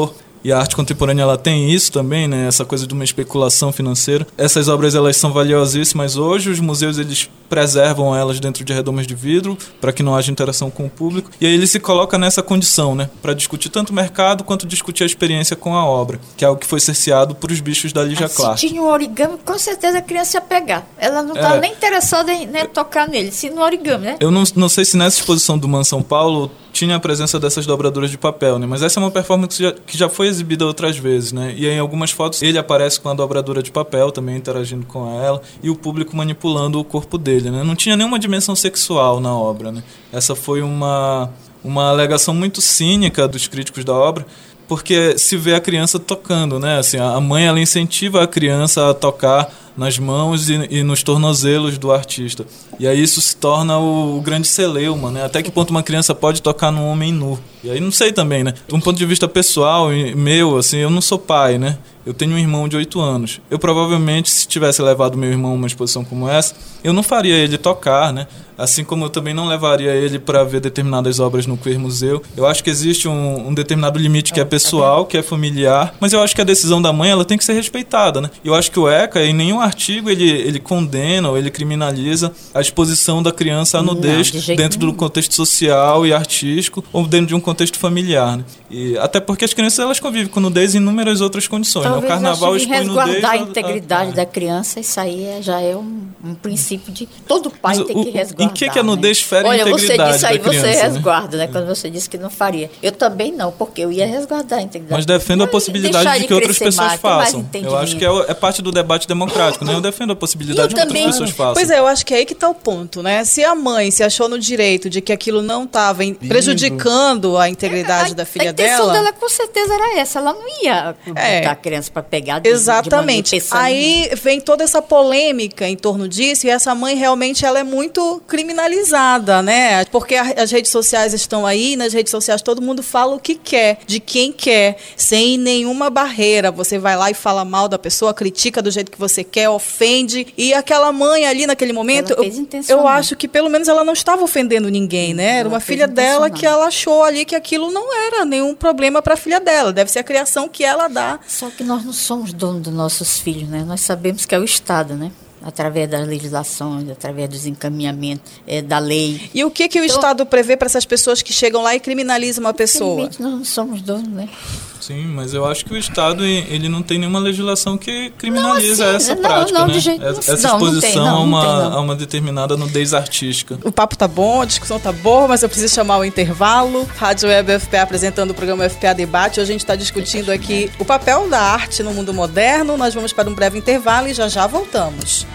e a arte contemporânea ela tem isso também, né? Essa coisa de uma especulação financeira. Essas obras elas são valiosíssimas hoje, os museus eles preservam elas dentro de redomas de vidro para que não haja interação com o público, e aí ele se coloca nessa condição, né? Para discutir tanto o mercado quanto discutir a experiência com a obra, que é o que foi cerceado por os bichos da Lígia Clark. Se tinha um origami, com certeza a criança ia pegar. Ela não estava é. nem interessada em né, tocar nele, se no origami, né? Eu não, não sei se nessa exposição do M A N São Paulo tinha a presença dessas dobraduras de papel, né? Mas essa é uma performance que já, que já foi exibida outras vezes, né? E em algumas fotos ele aparece com a dobradura de papel, também interagindo com ela, e o público manipulando o corpo dele, né? Não tinha nenhuma dimensão sexual na obra, né? Essa foi uma, uma alegação muito cínica dos críticos da obra, porque se vê a criança tocando, né? Assim, a mãe ela incentiva a criança a tocar nas mãos e, e nos tornozelos do artista. E aí isso se torna o, o grande celeuma, né? Até que ponto uma criança pode tocar num homem nu. E aí não sei também, né? De um ponto de vista pessoal, meu, assim, eu não sou pai, né? Eu tenho um irmão de oito anos. Eu provavelmente, se tivesse levado meu irmão a uma exposição como essa, eu não faria ele tocar, né? Assim como eu também não levaria ele para ver determinadas obras no Queer Museu. Eu acho que existe um, um determinado limite que é pessoal, que é familiar, mas eu acho que a decisão da mãe ela tem que ser respeitada, né? Eu acho que o ECA, em nenhum artigo, ele, ele condena ou ele criminaliza a exposição da criança à nudez não, de dentro nenhum. do contexto social e artístico ou dentro de um contexto familiar, né? E até porque as crianças elas convivem com nudez em inúmeras outras condições. Talvez né? O carnaval expõe nudez... resguardar a integridade a, a, da criança, isso aí é, já é um, um princípio de todo pai tem que resguardar. Em que, que a nudez fere né? a integridade Olha, você disse aí, da criança, você né? resguarda, né? Quando você disse que não faria. Eu também não, porque eu ia resguardar a integridade. Mas defendo a possibilidade de que outras pessoas mais, façam. Eu acho que é, é parte do debate democrático, né? Eu defendo a possibilidade de que outras pessoas façam. Pois é, eu acho que é aí que está o ponto, né? Se a mãe se achou no direito de que aquilo não estava prejudicando a integridade é, a, da filha dela... A intenção dela com certeza era essa. Ela não ia botar é, a criança para pegar de, exatamente. De aí vem toda essa polêmica em torno disso e essa mãe realmente ela é muito criminalizada, né? Porque a, as redes sociais estão aí, nas redes sociais todo mundo fala o que quer, de quem quer, sem nenhuma barreira. Você vai lá e fala mal da pessoa, critica do jeito que você quer, ofende. E aquela mãe ali naquele momento, eu, eu acho que pelo menos ela não estava ofendendo ninguém, né? Era ela uma filha dela que ela achou ali que aquilo não era nenhum problema para a filha dela. Deve ser a criação que ela dá. Só que nós não somos donos dos nossos filhos, né? Nós sabemos que é o Estado, né? Através das legislações, através dos encaminhamentos é, da lei. E o que, que o então, Estado prevê para essas pessoas que chegam lá e criminalizam uma pessoa? Nós não somos donos, né? Sim, mas eu acho que o Estado ele não tem nenhuma legislação que criminaliza não, assim, essa não, prática, não, né? De jeito, essa não, exposição não tem, não, a, uma, não tem, a uma determinada nudez artística. O papo tá bom, a discussão tá boa, mas eu preciso chamar o intervalo. Rádio Web U F P A apresentando o programa U F P A Debate. Hoje a gente está discutindo aqui o papel da arte no mundo moderno. Nós vamos para um breve intervalo e já já voltamos.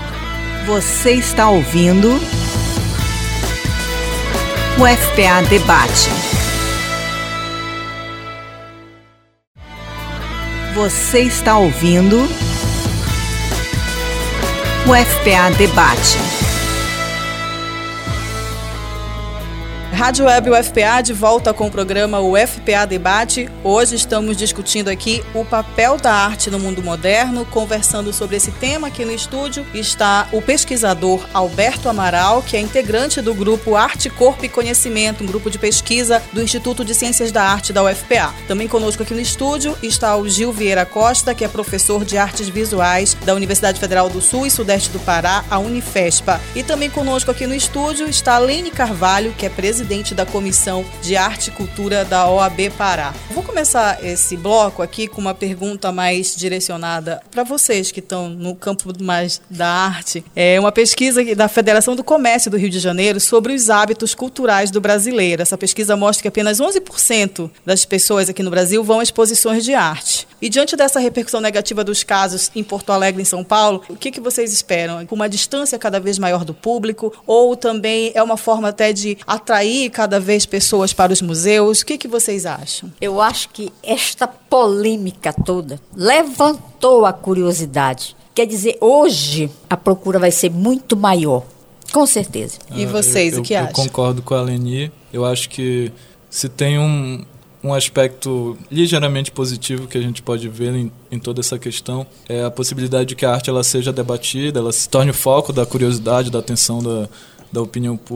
Você está ouvindo o U F P A Debate. Você está ouvindo o U F P A Debate. Rádio Web U F P A de volta com o programa U F P A Debate. Hoje estamos discutindo aqui o papel da arte no mundo moderno. Conversando sobre esse tema aqui no estúdio está o pesquisador Alberto Amaral, que é integrante do grupo Arte, Corpo e Conhecimento, um grupo de pesquisa do Instituto de Ciências da Arte da U F P A. Também conosco aqui no estúdio está o Gil Vieira Costa, que é professor de Artes Visuais da Universidade Federal do Sul e Sudeste do Pará, a Unifespa. E também conosco aqui no estúdio está a Lene Carvalho, que é presidente da Comissão de Arte e Cultura da O A B Pará. Vou começar esse bloco aqui com uma pergunta mais direcionada para vocês que estão no campo mais da arte. É uma pesquisa da Federação do Comércio do Rio de Janeiro sobre os hábitos culturais do brasileiro. Essa pesquisa mostra que apenas onze por cento das pessoas aqui no Brasil vão a exposições de arte. E diante dessa repercussão negativa dos casos em Porto Alegre e em São Paulo, o que, que vocês esperam? Uma distância cada vez maior do público? Ou também é uma forma até de atrair cada vez pessoas para os museus? O que, que vocês acham? Eu acho que esta polêmica toda levantou a curiosidade. Quer dizer, hoje a procura vai ser muito maior, com certeza. E vocês, eu, o que eu, acham? Eu concordo com a Leni. Eu acho que se tem um... Um aspecto ligeiramente positivo que a gente pode ver em, em toda essa questão é a possibilidade de que a arte ela seja debatida, ela se torne o foco da curiosidade, da atenção da, da opinião pública.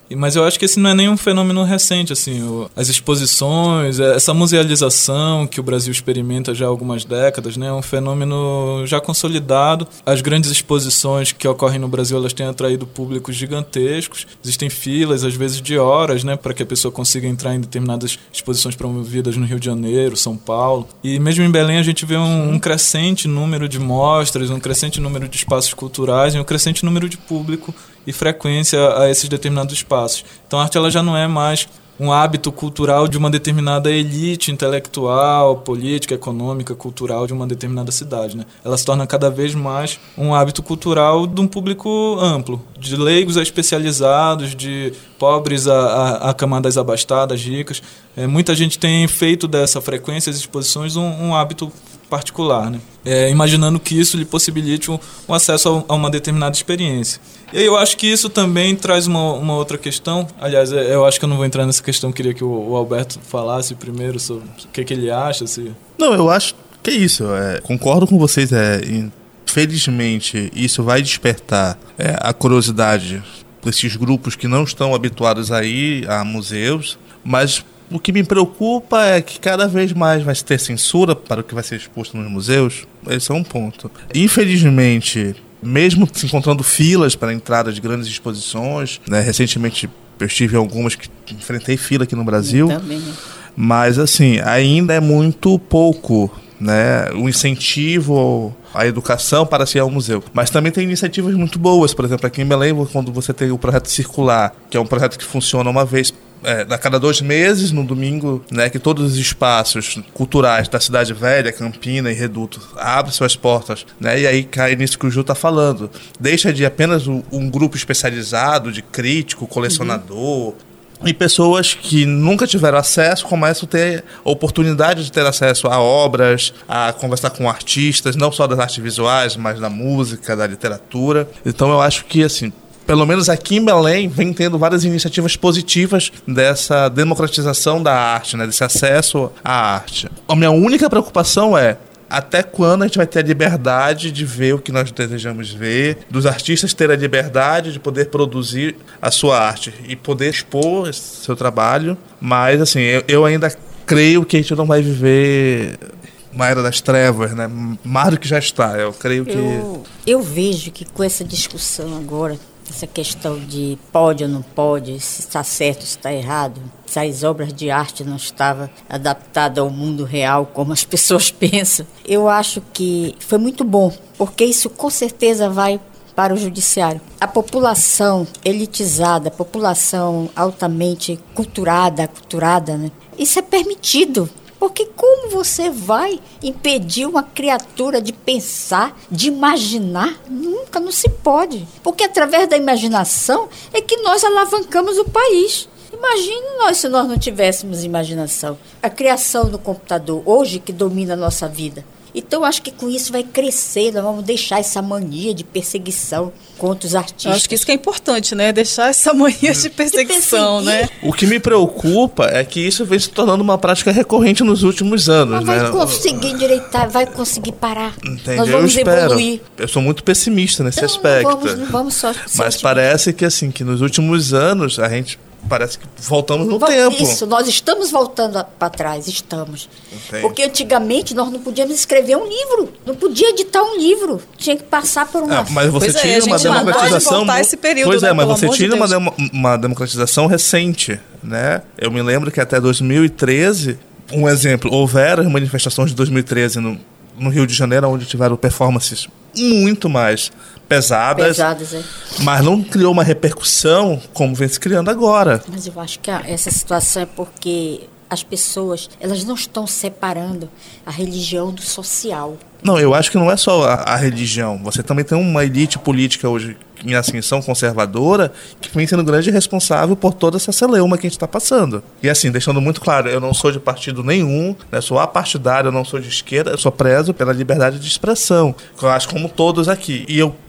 Mas eu acho que esse não é nenhum fenômeno recente, assim, as exposições, essa musealização que o Brasil experimenta já há algumas décadas, né, é um fenômeno já consolidado. As grandes exposições que ocorrem no Brasil, elas têm atraído públicos gigantescos, existem filas, às vezes de horas, né, para que a pessoa consiga entrar em determinadas exposições promovidas no Rio de Janeiro, São Paulo. E mesmo em Belém a gente vê um, um crescente número de mostras, um crescente número de espaços culturais e um crescente número de público e frequência a esses determinados espaços. Então a arte ela já não é mais um hábito cultural de uma determinada elite intelectual, política, econômica, cultural de uma determinada cidade, né? Ela se torna cada vez mais um hábito cultural de um público amplo, de leigos a especializados, de pobres a, a, a camadas abastadas, ricas. É, muita gente tem feito dessa frequência, as exposições, um, um hábito particular, né? É, imaginando que isso lhe possibilite um, um acesso a, a uma determinada experiência. E eu acho que isso também traz uma, uma outra questão. Aliás, eu acho que eu não vou entrar nessa questão, queria que o, o Alberto falasse primeiro sobre o que, que ele acha. Se... Não, eu acho que é isso. É, concordo com vocês. É, infelizmente, isso vai despertar é, a curiosidade desses grupos que não estão habituados a ir a museus, mas o que me preocupa é que cada vez mais vai ter censura para o que vai ser exposto nos museus. Esse é um ponto. Infelizmente, mesmo se encontrando filas para a entrada de grandes exposições, né, recentemente eu estive em algumas que enfrentei fila aqui no Brasil, eu também. Mas assim, ainda é muito pouco, né, o incentivo à educação para se ir ao museu. Mas também tem iniciativas muito boas, por exemplo, aqui em Belém, quando você tem o projeto Circular, que é um projeto que funciona uma vez É, a cada dois meses, no domingo, né, que todos os espaços culturais da Cidade Velha, Campina e Reduto abrem suas portas, né, e aí cai nisso que o Ju está falando. Deixa de apenas um, um grupo especializado de crítico, colecionador, uhum. E pessoas que nunca tiveram acesso começam a ter oportunidade de ter acesso a obras, a conversar com artistas, não só das artes visuais, mas da música, da literatura. Então eu acho que, assim, pelo menos aqui em Belém, vem tendo várias iniciativas positivas dessa democratização da arte, né, desse acesso à arte. A minha única preocupação é até quando a gente vai ter a liberdade de ver o que nós desejamos ver, dos artistas terem a liberdade de poder produzir a sua arte e poder expor esse seu trabalho. Mas, assim, eu, eu ainda creio que a gente não vai viver uma era das trevas, né? Mais do que já está. Eu creio que... Eu, eu vejo que com essa discussão agora, essa questão de pode ou não pode, se está certo, se está errado, se as obras de arte não estavam adaptadas ao mundo real, como as pessoas pensam, eu acho que foi muito bom, porque isso com certeza vai para o judiciário. A população elitizada, a população altamente culturada, culturada, né? Isso é permitido. Porque como você vai impedir uma criatura de pensar, de imaginar? Nunca, não se pode. Porque através da imaginação é que nós alavancamos o país. Imagine nós se nós não tivéssemos imaginação. A criação do computador, hoje, que domina a nossa vida. Então, acho que com isso vai crescer, nós vamos deixar essa mania de perseguição contra os artistas. Eu acho que isso que é importante, né? Deixar essa mania de perseguição, de né? O que me preocupa é que isso vem se tornando uma prática recorrente nos últimos anos, Mas vai né? conseguir endireitar, vai conseguir parar. Entendi, nós vamos eu espero. evoluir. Eu sou muito pessimista nesse Não, aspecto. Não vamos, não vamos só Mas parece que, assim, que nos últimos anos a gente... Parece que voltamos no Vol- tempo. Isso, nós estamos voltando para trás, estamos. Entendi. Porque antigamente nós não podíamos escrever um livro, não podia editar um livro, tinha que passar por uma... Ah, mas você Pois é, tinha a uma gente não democratização... pode voltar esse período, pois é, né, mas pelo você amor de tinha uma, Deus. demo- uma democratização recente, né? Eu me lembro que até dois mil e treze, um exemplo, houveram as manifestações de dois mil e treze no, no Rio de Janeiro, onde tiveram performances muito mais pesadas, Pesadas, é. mas não criou uma repercussão como vem se criando agora. Mas eu acho que a- essa situação é porque as pessoas, elas não estão separando a religião do social. Não, eu acho que não é só a, a religião. Você também tem uma elite política hoje em ascensão conservadora que vem sendo grande responsável por toda essa celeuma que a gente está passando. E assim, deixando muito claro, eu não sou de partido nenhum, né, sou apartidário, eu não sou de esquerda, eu sou prezo pela liberdade de expressão, que eu acho como todos aqui. E eu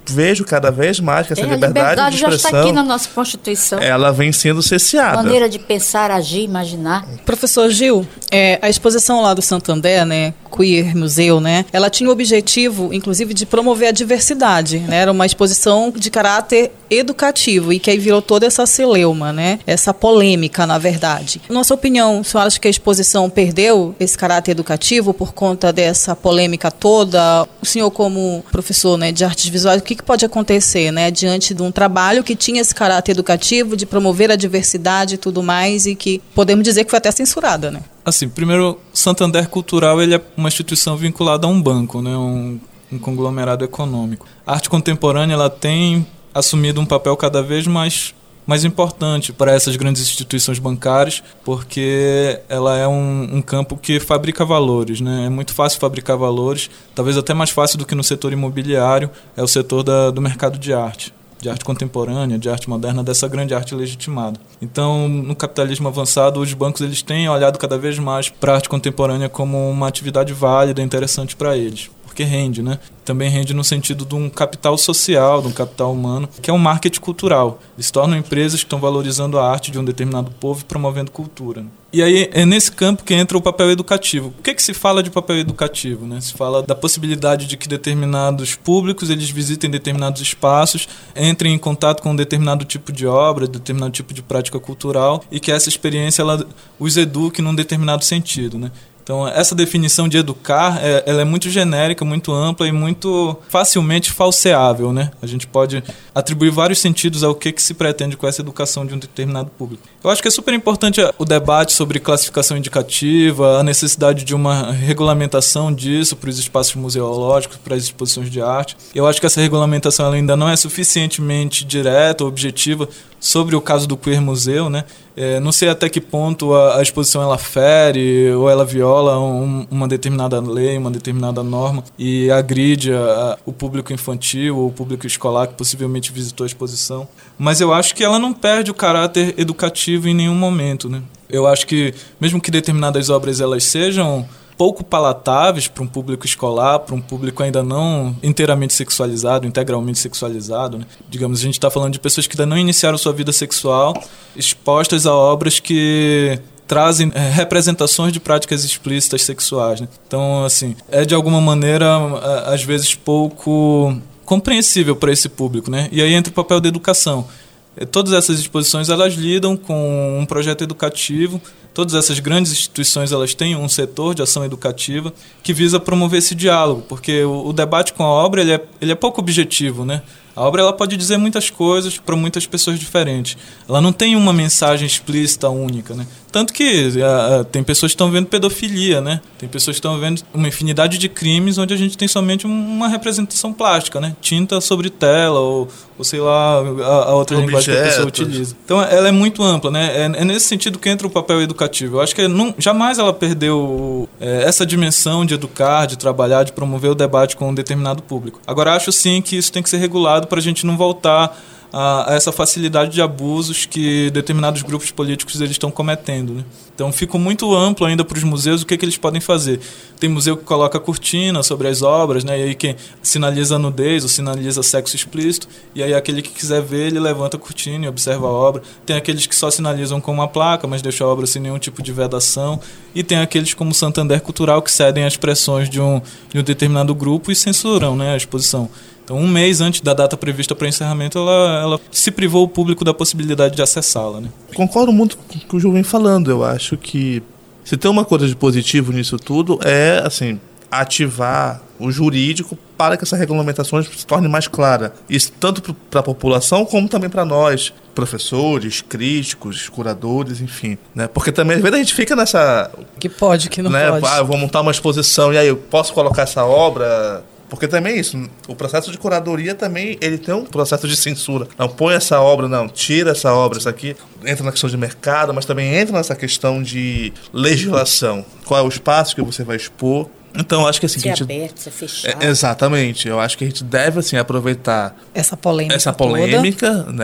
vejo cada vez mais que essa é, liberdade, a liberdade de já expressão... está aqui na nossa Constituição. Ela vem sendo cesseada. Maneira de pensar, agir, imaginar. Professor Gil, é, a exposição lá do Santander, né, Queer Museu, né, ela tinha o objetivo, inclusive, de promover a diversidade, né, era uma exposição de caráter educativo e que aí virou toda essa celeuma, né, essa polêmica, na verdade. Na sua opinião, o senhor acha que a exposição perdeu esse caráter educativo por conta dessa polêmica toda? O senhor, como professor, né, de artes visuais, o que, que pode acontecer, né, diante de um trabalho que tinha esse caráter educativo, de promover a diversidade e tudo mais, e que podemos dizer que foi até censurada, né? Assim, primeiro, Santander Cultural ele é uma instituição vinculada a um banco, né, um, um conglomerado econômico. A arte contemporânea ela tem assumido um papel cada vez mais, mais importante para essas grandes instituições bancárias, porque ela é um, um campo que fabrica valores, né? É muito fácil fabricar valores, talvez até mais fácil do que no setor imobiliário, é o setor da, do mercado de arte. De arte contemporânea, de arte moderna, dessa grande arte legitimada. Então, no capitalismo avançado, os bancos eles têm olhado cada vez mais para a arte contemporânea como uma atividade válida e interessante para eles, porque rende, né? Também rende no sentido de um capital social, de um capital humano, que é um marketing cultural. Eles tornam empresas que estão valorizando a arte de um determinado povo e promovendo cultura, né? E aí é nesse campo que entra o papel educativo. O que, que se fala de papel educativo, né? Se fala da possibilidade de que determinados públicos eles visitem determinados espaços, entrem em contato com um determinado tipo de obra, determinado tipo de prática cultural, e que essa experiência ela os eduque num determinado sentido, né? Então, essa definição de educar, é, ela é muito genérica, muito ampla e muito facilmente falseável, né? A gente pode atribuir vários sentidos ao que, que se pretende com essa educação de um determinado público. Eu acho que é super importante o debate sobre classificação indicativa, a necessidade de uma regulamentação disso para os espaços museológicos, para as exposições de arte. Eu acho que essa regulamentação ela ainda não é suficientemente direta ou objetiva sobre o caso do Queer Museu, né? É, não sei até que ponto a, a exposição ela fere ou ela viola um, uma determinada lei, uma determinada norma e agride a, a, o público infantil ou o público escolar que possivelmente visitou a exposição. Mas eu acho que ela não perde o caráter educativo em nenhum momento, né? Eu acho que, mesmo que determinadas obras elas sejam pouco palatáveis para um público escolar, para um público ainda não inteiramente sexualizado, integralmente sexualizado, né? Digamos, a gente está falando de pessoas que ainda não iniciaram sua vida sexual, expostas a obras que trazem é, representações de práticas explícitas sexuais, né? Então, assim, é de alguma maneira, às vezes, pouco compreensível para esse público, né? E aí entra o papel da educação. Todas essas exposições, elas lidam com um projeto educativo. Todas essas grandes instituições, elas têm um setor de ação educativa que visa promover esse diálogo, porque o, o debate com a obra, ele é, ele é pouco objetivo, né? A obra ela pode dizer muitas coisas para muitas pessoas diferentes. Ela não tem uma mensagem explícita única, né? Tanto que uh, tem pessoas que estão vendo pedofilia, né? Tem pessoas que estão vendo uma infinidade de crimes onde a gente tem somente uma representação plástica, né? Tinta sobre tela ou, ou sei lá, a, a outra Objetos. linguagem que a pessoa utiliza. Então ela é muito ampla, né? É, é nesse sentido que entra o papel educativo. Eu acho que não, jamais ela perdeu é, essa dimensão de educar, de trabalhar, de promover o debate com um determinado público. Agora, acho sim que isso tem que ser regulado para a gente não voltar a, a essa facilidade de abusos que determinados grupos políticos eles estão cometendo, né? Então, fica muito amplo ainda para os museus o que, que eles podem fazer. Tem museu que coloca cortina sobre as obras, né? E aí quem sinaliza nudez ou sinaliza sexo explícito, e aí aquele que quiser ver, ele levanta a cortina e observa a obra. Tem aqueles que só sinalizam com uma placa, mas deixam a obra sem nenhum tipo de vedação. E tem aqueles como Santander Cultural que cedem às pressões de um, de um determinado grupo e censuram, né, a exposição. Então, um mês antes da data prevista para encerramento, ela, ela se privou o público da possibilidade de acessá-la, né? Concordo muito com o que o Ju vem falando. Eu acho que se tem uma coisa de positivo nisso tudo é, assim, ativar o jurídico para que essa regulamentação se torne mais clara. Isso tanto para a população como também para nós, professores, críticos, curadores, enfim, né? Porque também às vezes a gente fica nessa... Que pode, que não né? pode. Ah, eu vou montar uma exposição e aí eu posso colocar essa obra... Porque também é isso, o processo de curadoria também, ele tem um processo de censura. Não põe essa obra, não, tira essa obra, isso aqui entra na questão de mercado, mas também entra nessa questão de legislação. Qual é o espaço que você vai expor? Então, eu acho que assim... Ser que a gente, aberto, ser fechado. É, exatamente, eu acho que a gente deve, assim, aproveitar Essa polêmica essa polêmica, toda, né,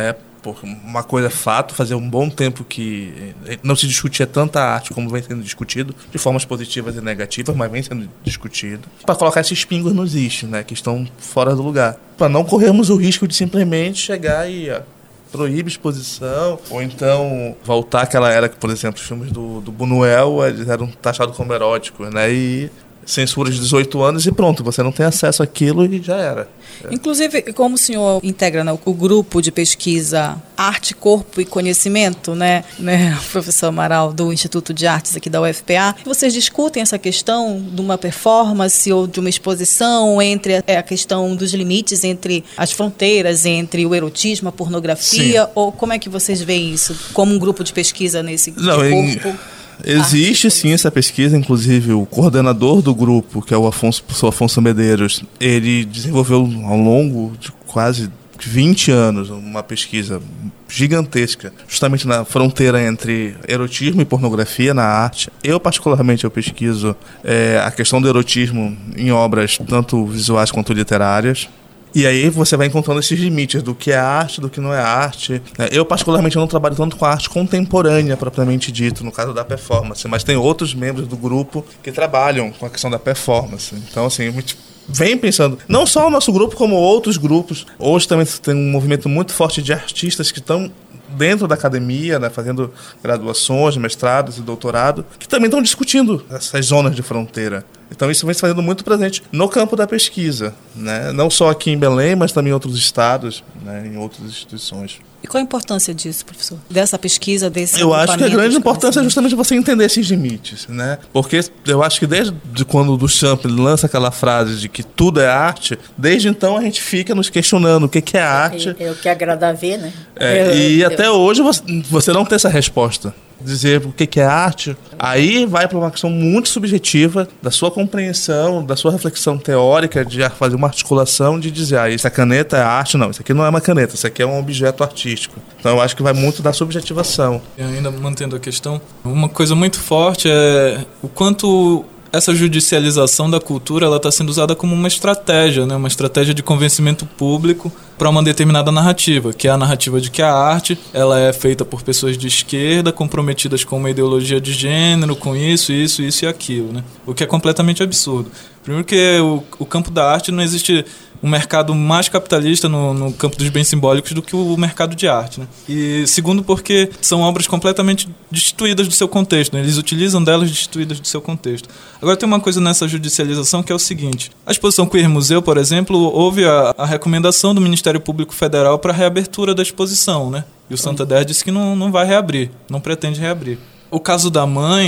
Porque uma coisa é fato, fazia um bom tempo que não se discutia tanta arte como vem sendo discutido, de formas positivas e negativas, mas vem sendo discutido, para colocar esses pingos nos is, né, que estão fora do lugar. Para não corrermos o risco de simplesmente chegar e ó, proíbe exposição, ou então voltar àquela era que, por exemplo, os filmes do, do Buñuel eles eram taxados como eróticos, né, e censura de dezoito anos e pronto, você não tem acesso àquilo e já era. Inclusive, como o senhor integra, né, o grupo de pesquisa Arte, Corpo e Conhecimento, né, né, professor Amaral, do Instituto de Artes aqui da U F P A, vocês discutem essa questão de uma performance ou de uma exposição entre a, a questão dos limites entre as fronteiras, entre o erotismo, a pornografia, Sim. ou como é que vocês veem isso como um grupo de pesquisa nesse não, em... corpo? Existe sim essa pesquisa, inclusive o coordenador do grupo, que é o Afonso, o professor Afonso Medeiros, ele desenvolveu ao longo de quase vinte anos uma pesquisa gigantesca, justamente na fronteira entre erotismo e pornografia na arte. Eu, particularmente, eu pesquiso é, a questão do erotismo em obras tanto visuais quanto literárias. E aí você vai encontrando esses limites do que é arte, do que não é arte. Eu, particularmente, não trabalho tanto com a arte contemporânea, propriamente dito, no caso da performance, mas tem outros membros do grupo que trabalham com a questão da performance. Então, assim, a gente vem pensando, não só o nosso grupo, como outros grupos. Hoje também tem um movimento muito forte de artistas que estão dentro da academia, né, fazendo graduações, mestrados e doutorado, que também estão discutindo essas zonas de fronteira. Então isso vem se fazendo muito presente no campo da pesquisa, né? Não só aqui em Belém, mas também em outros estados, né, em outras instituições. E qual a importância disso, professor? Dessa pesquisa, desse Eu acho que a grande importância é justamente você entender esses limites, né? Porque eu acho que desde quando o Duchamp lança aquela frase de que tudo é arte, desde então a gente fica nos questionando o que, que é arte. É, é o que agrada a ver, né? É, eu, e eu, até eu... hoje você, você não tem essa resposta. Dizer o que é arte, aí vai para uma questão muito subjetiva da sua compreensão, da sua reflexão teórica, de fazer uma articulação de dizer, ah, essa caneta é arte, não, isso aqui não é uma caneta, isso aqui é um objeto artístico. Então eu acho que vai muito da subjetivação. E ainda mantendo a questão, uma coisa muito forte é o quanto essa judicialização da cultura ela está sendo usada como uma estratégia, né? Uma estratégia de convencimento público para uma determinada narrativa, que é a narrativa de que a arte ela é feita por pessoas de esquerda comprometidas com uma ideologia de gênero, com isso, isso, isso e aquilo, né? O que é completamente absurdo. Primeiro que o, o campo da arte não existe um mercado mais capitalista no, no campo dos bens simbólicos do que o mercado de arte, né? E segundo porque são obras completamente destituídas do seu contexto, né? Eles utilizam delas destituídas do seu contexto. Agora tem uma coisa nessa judicialização que é o seguinte: a exposição Queer Museu, por exemplo, houve a, a recomendação do Ministério Público Federal para a reabertura da exposição, né? E o Santander disse que não, não vai reabrir, não pretende reabrir. O caso da mãe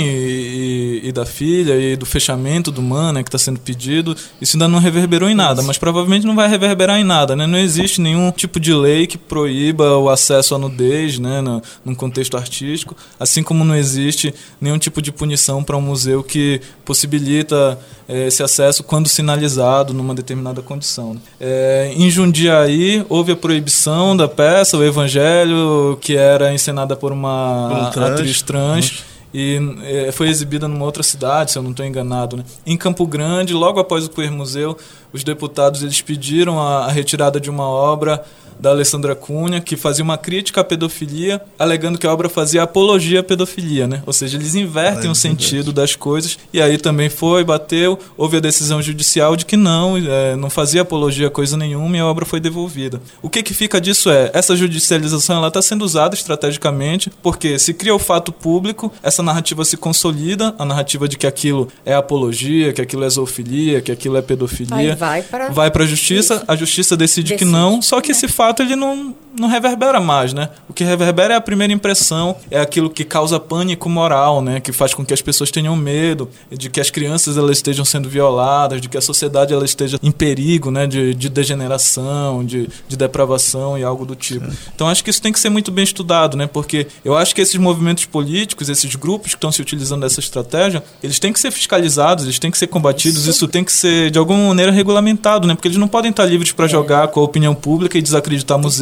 e, e, e da filha e do fechamento do M A N, né, que está sendo pedido, isso ainda não reverberou em nada, mas provavelmente não vai reverberar em nada, né? Não existe nenhum tipo de lei que proíba o acesso à nudez, né, no, num contexto artístico, assim como não existe nenhum tipo de punição para um museu que possibilita é, esse acesso quando sinalizado numa determinada condição, né? É, em Jundiaí houve a proibição da peça, o Evangelho, que era encenada por uma um atriz trans, e é, foi exibida numa outra cidade, se eu não estou enganado, né? Em Campo Grande, logo após o Queer Museu, os deputados eles pediram a, a retirada de uma obra da Alessandra Cunha, que fazia uma crítica à pedofilia, alegando que a obra fazia apologia à pedofilia, né? Ou seja, eles invertem é, o sentido das coisas, e aí também foi, bateu, houve a decisão judicial de que não, é, não fazia apologia a coisa nenhuma e a obra foi devolvida. O que que fica disso é, essa judicialização ela está sendo usada estrategicamente, porque se cria o fato público, essa narrativa se consolida, a narrativa de que aquilo é apologia, que aquilo é zoofilia, que aquilo é pedofilia. Aí vai para vai para a justiça, a justiça decide, decide que não, só que esse fato ele não, não reverbera mais, né? O que reverbera é a primeira impressão, é aquilo que causa pânico moral, né? Que faz com que as pessoas tenham medo de que as crianças elas estejam sendo violadas, de que a sociedade ela esteja em perigo, né? De, de degeneração, de, de depravação e algo do tipo. Sim. Então acho que isso tem que ser muito bem estudado, né? Porque eu acho que esses movimentos políticos, esses grupos que estão se utilizando dessa estratégia, eles têm que ser fiscalizados, eles têm que ser combatidos, isso, isso tem que ser de alguma maneira regulamentado, né? Porque eles não podem estar livres para é. jogar com a opinião pública e desacreditar museus, desacreditar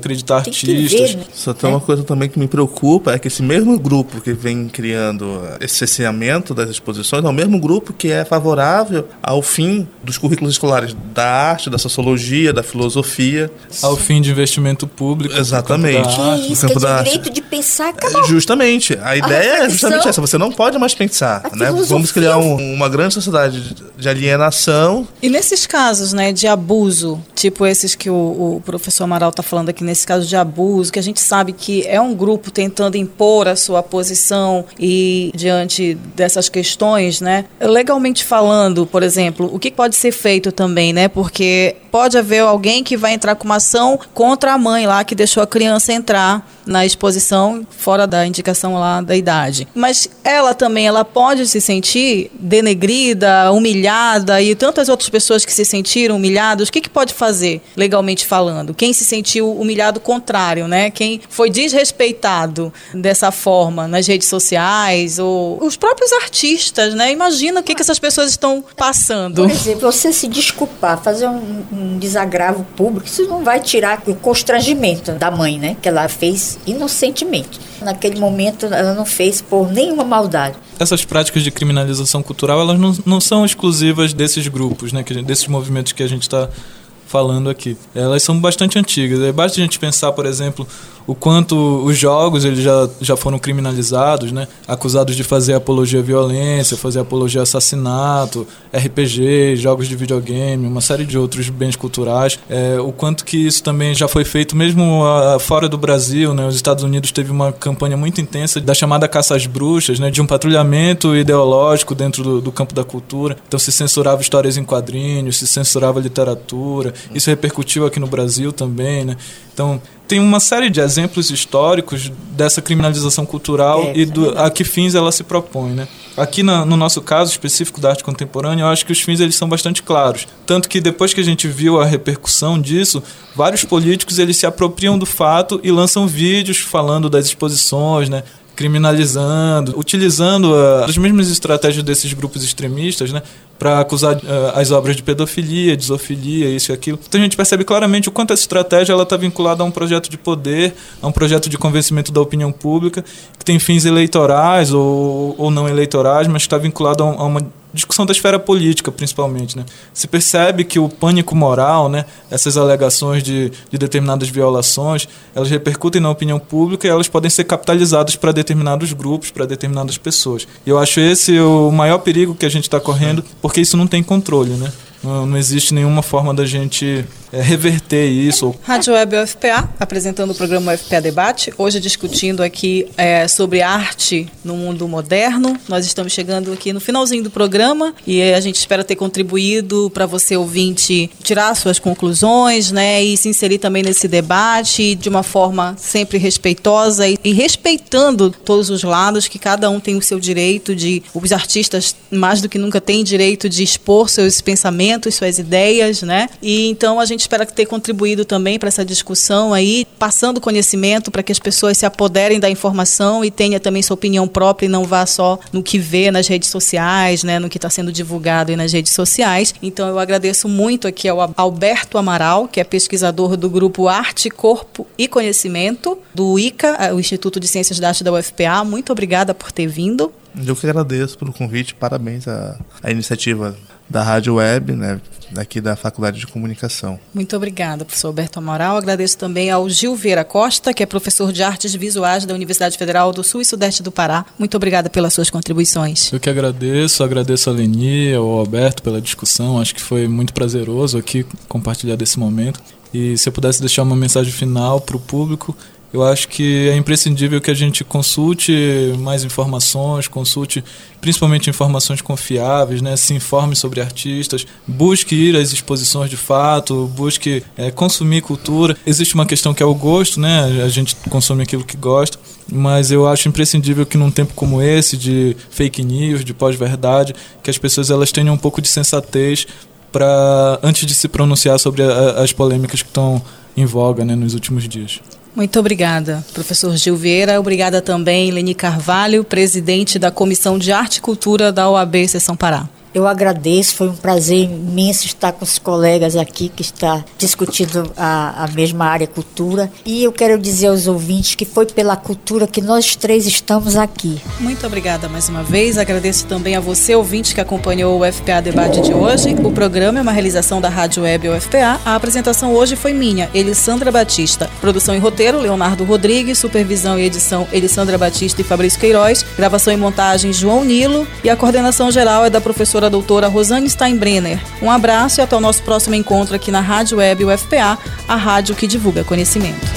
desacreditar tem artistas. Que ver, né? Só tem uma coisa também que me preocupa, é que esse mesmo grupo que vem criando esse cerceamento das exposições é o mesmo grupo que é favorável ao fim dos currículos escolares da arte, da sociologia, da filosofia. Ao fim de investimento público. Exatamente. Que No isso, campo que é da direito arte. de pensar, acabou. Justamente. A ideia é reflexão, justamente essa. Você não pode mais pensar. a Né? filosofia. Vamos criar um, uma grande sociedade de alienação. E nesses casos, né, de abuso, tipo esses que o, o professor Amaral está falando aqui, nesse caso de abuso, que a gente sabe que é um grupo tentando impor a sua posição e diante dessas questões, né, legalmente falando, por exemplo, o que pode ser feito também, né, porque pode haver alguém que vai entrar com uma ação contra a mãe lá que deixou a criança entrar na exposição fora da indicação lá da idade. Mas ela também, ela pode se sentir denegrida, humilhada e tantas outras pessoas que se sentiram humilhadas. O que, que pode fazer, legalmente falando? Quem se sentiu humilhado contrário, né? Quem foi desrespeitado dessa forma nas redes sociais ou os próprios artistas, né? Imagina o que, que essas pessoas estão passando. Por exemplo, você se desculpar, fazer um, um desagravo público, isso não vai tirar o constrangimento da mãe, né? Que ela fez inocentemente. Naquele momento, ela não fez por nenhuma maldade. Essas práticas de criminalização cultural, elas não, não são exclusivas desses grupos, né, que a gente, desses movimentos que a gente está falando aqui. Elas são bastante antigas. Basta a gente pensar, por exemplo, o quanto os jogos eles já, já foram criminalizados, né? Acusados de fazer apologia à violência, fazer apologia ao assassinato, R P G, jogos de videogame, uma série de outros bens culturais. É, o quanto que isso também já foi feito mesmo a, fora do Brasil, né? Os Estados Unidos teve uma campanha muito intensa da chamada caça às bruxas, né? De um patrulhamento ideológico dentro do, do campo da cultura. Então se censurava histórias em quadrinhos, se censurava literatura. Isso repercutiu aqui no Brasil também, né? Então tem uma série de exemplos históricos dessa criminalização cultural é, e do, a que fins ela se propõe, né? Aqui na, no nosso caso específico da arte contemporânea, eu acho que os fins eles são bastante claros. Tanto que depois que a gente viu a repercussão disso, vários políticos eles se apropriam do fato e lançam vídeos falando das exposições, né? Criminalizando, utilizando uh, as mesmas estratégias desses grupos extremistas, né, para acusar uh, as obras de pedofilia, de zoofilia, isso e aquilo. Então a gente percebe claramente o quanto essa estratégia está vinculada a um projeto de poder, a um projeto de convencimento da opinião pública, que tem fins eleitorais ou, ou não eleitorais, mas que está vinculado a, um, a uma discussão da esfera política, principalmente, né? Se percebe que o pânico moral, né, essas alegações de, de determinadas violações, elas repercutem na opinião pública e elas podem ser capitalizadas para determinados grupos, para determinadas pessoas. E eu acho esse o maior perigo que a gente está correndo, porque isso não tem controle, né? Não, não existe nenhuma forma da gente é, reverter isso. Rádio Web U F P A, apresentando o programa U F P A Debate, hoje discutindo aqui é, sobre arte no mundo moderno. Nós estamos chegando aqui no finalzinho do programa e a gente espera ter contribuído para você, ouvinte, tirar suas conclusões, né, e se inserir também nesse debate de uma forma sempre respeitosa e, e respeitando todos os lados, que cada um tem o seu direito de... Os artistas, mais do que nunca, têm direito de expor seus pensamentos, suas ideias, né? E então a gente espera ter contribuído também para essa discussão aí, passando conhecimento para que as pessoas se apoderem da informação e tenha também sua opinião própria e não vá só no que vê nas redes sociais, né? No que está sendo divulgado aí nas redes sociais. Então eu agradeço muito aqui ao Alberto Amaral, que é pesquisador do grupo Arte, Corpo e Conhecimento, do I C A, o Instituto de Ciências da Arte da U F P A. Muito obrigada por ter vindo. Eu que agradeço pelo convite, parabéns à, à iniciativa da Rádio Web, né, daqui da Faculdade de Comunicação. Muito obrigada, professor Alberto Amaral. Agradeço também ao Gil Vieira Costa, que é professor de Artes Visuais da Universidade Federal do Sul e Sudeste do Pará. Muito obrigada pelas suas contribuições. Eu que agradeço, agradeço a Leni, ao Alberto pela discussão. Acho que foi muito prazeroso aqui compartilhar desse momento. E se eu pudesse deixar uma mensagem final para o público, eu acho que é imprescindível que a gente consulte mais informações, consulte principalmente informações confiáveis, né? Se informe sobre artistas, busque ir às exposições de fato, busque é, consumir cultura. Existe uma questão que é o gosto, né? A gente consome aquilo que gosta, mas eu acho imprescindível que num tempo como esse, de fake news, de pós-verdade, que as pessoas elas tenham um pouco de sensatez para antes de se pronunciar sobre a, as polêmicas que estão em voga, né, nos últimos dias. Muito obrigada, professor Gil Vieira. Obrigada também, Leni Carvalho, presidente da Comissão de Arte e Cultura da O A B Seção Pará. Eu agradeço, foi um prazer imenso estar com os colegas aqui que está discutindo a, a mesma área cultura. E eu quero dizer aos ouvintes que foi pela cultura que nós três estamos aqui. Muito obrigada mais uma vez. Agradeço também a você, ouvinte, que acompanhou o U F P A Debate de hoje. O programa é uma realização da Rádio Web U F P A. A apresentação hoje foi minha, Elissandra Batista. Produção e roteiro, Leonardo Rodrigues. Supervisão e edição, Elissandra Batista e Fabrício Queiroz. Gravação e montagem, João Nilo. E a coordenação geral é da professora doutora Rosane Steinbrenner. Um abraço e até o nosso próximo encontro aqui na Rádio Web U F P A, a rádio que divulga conhecimento.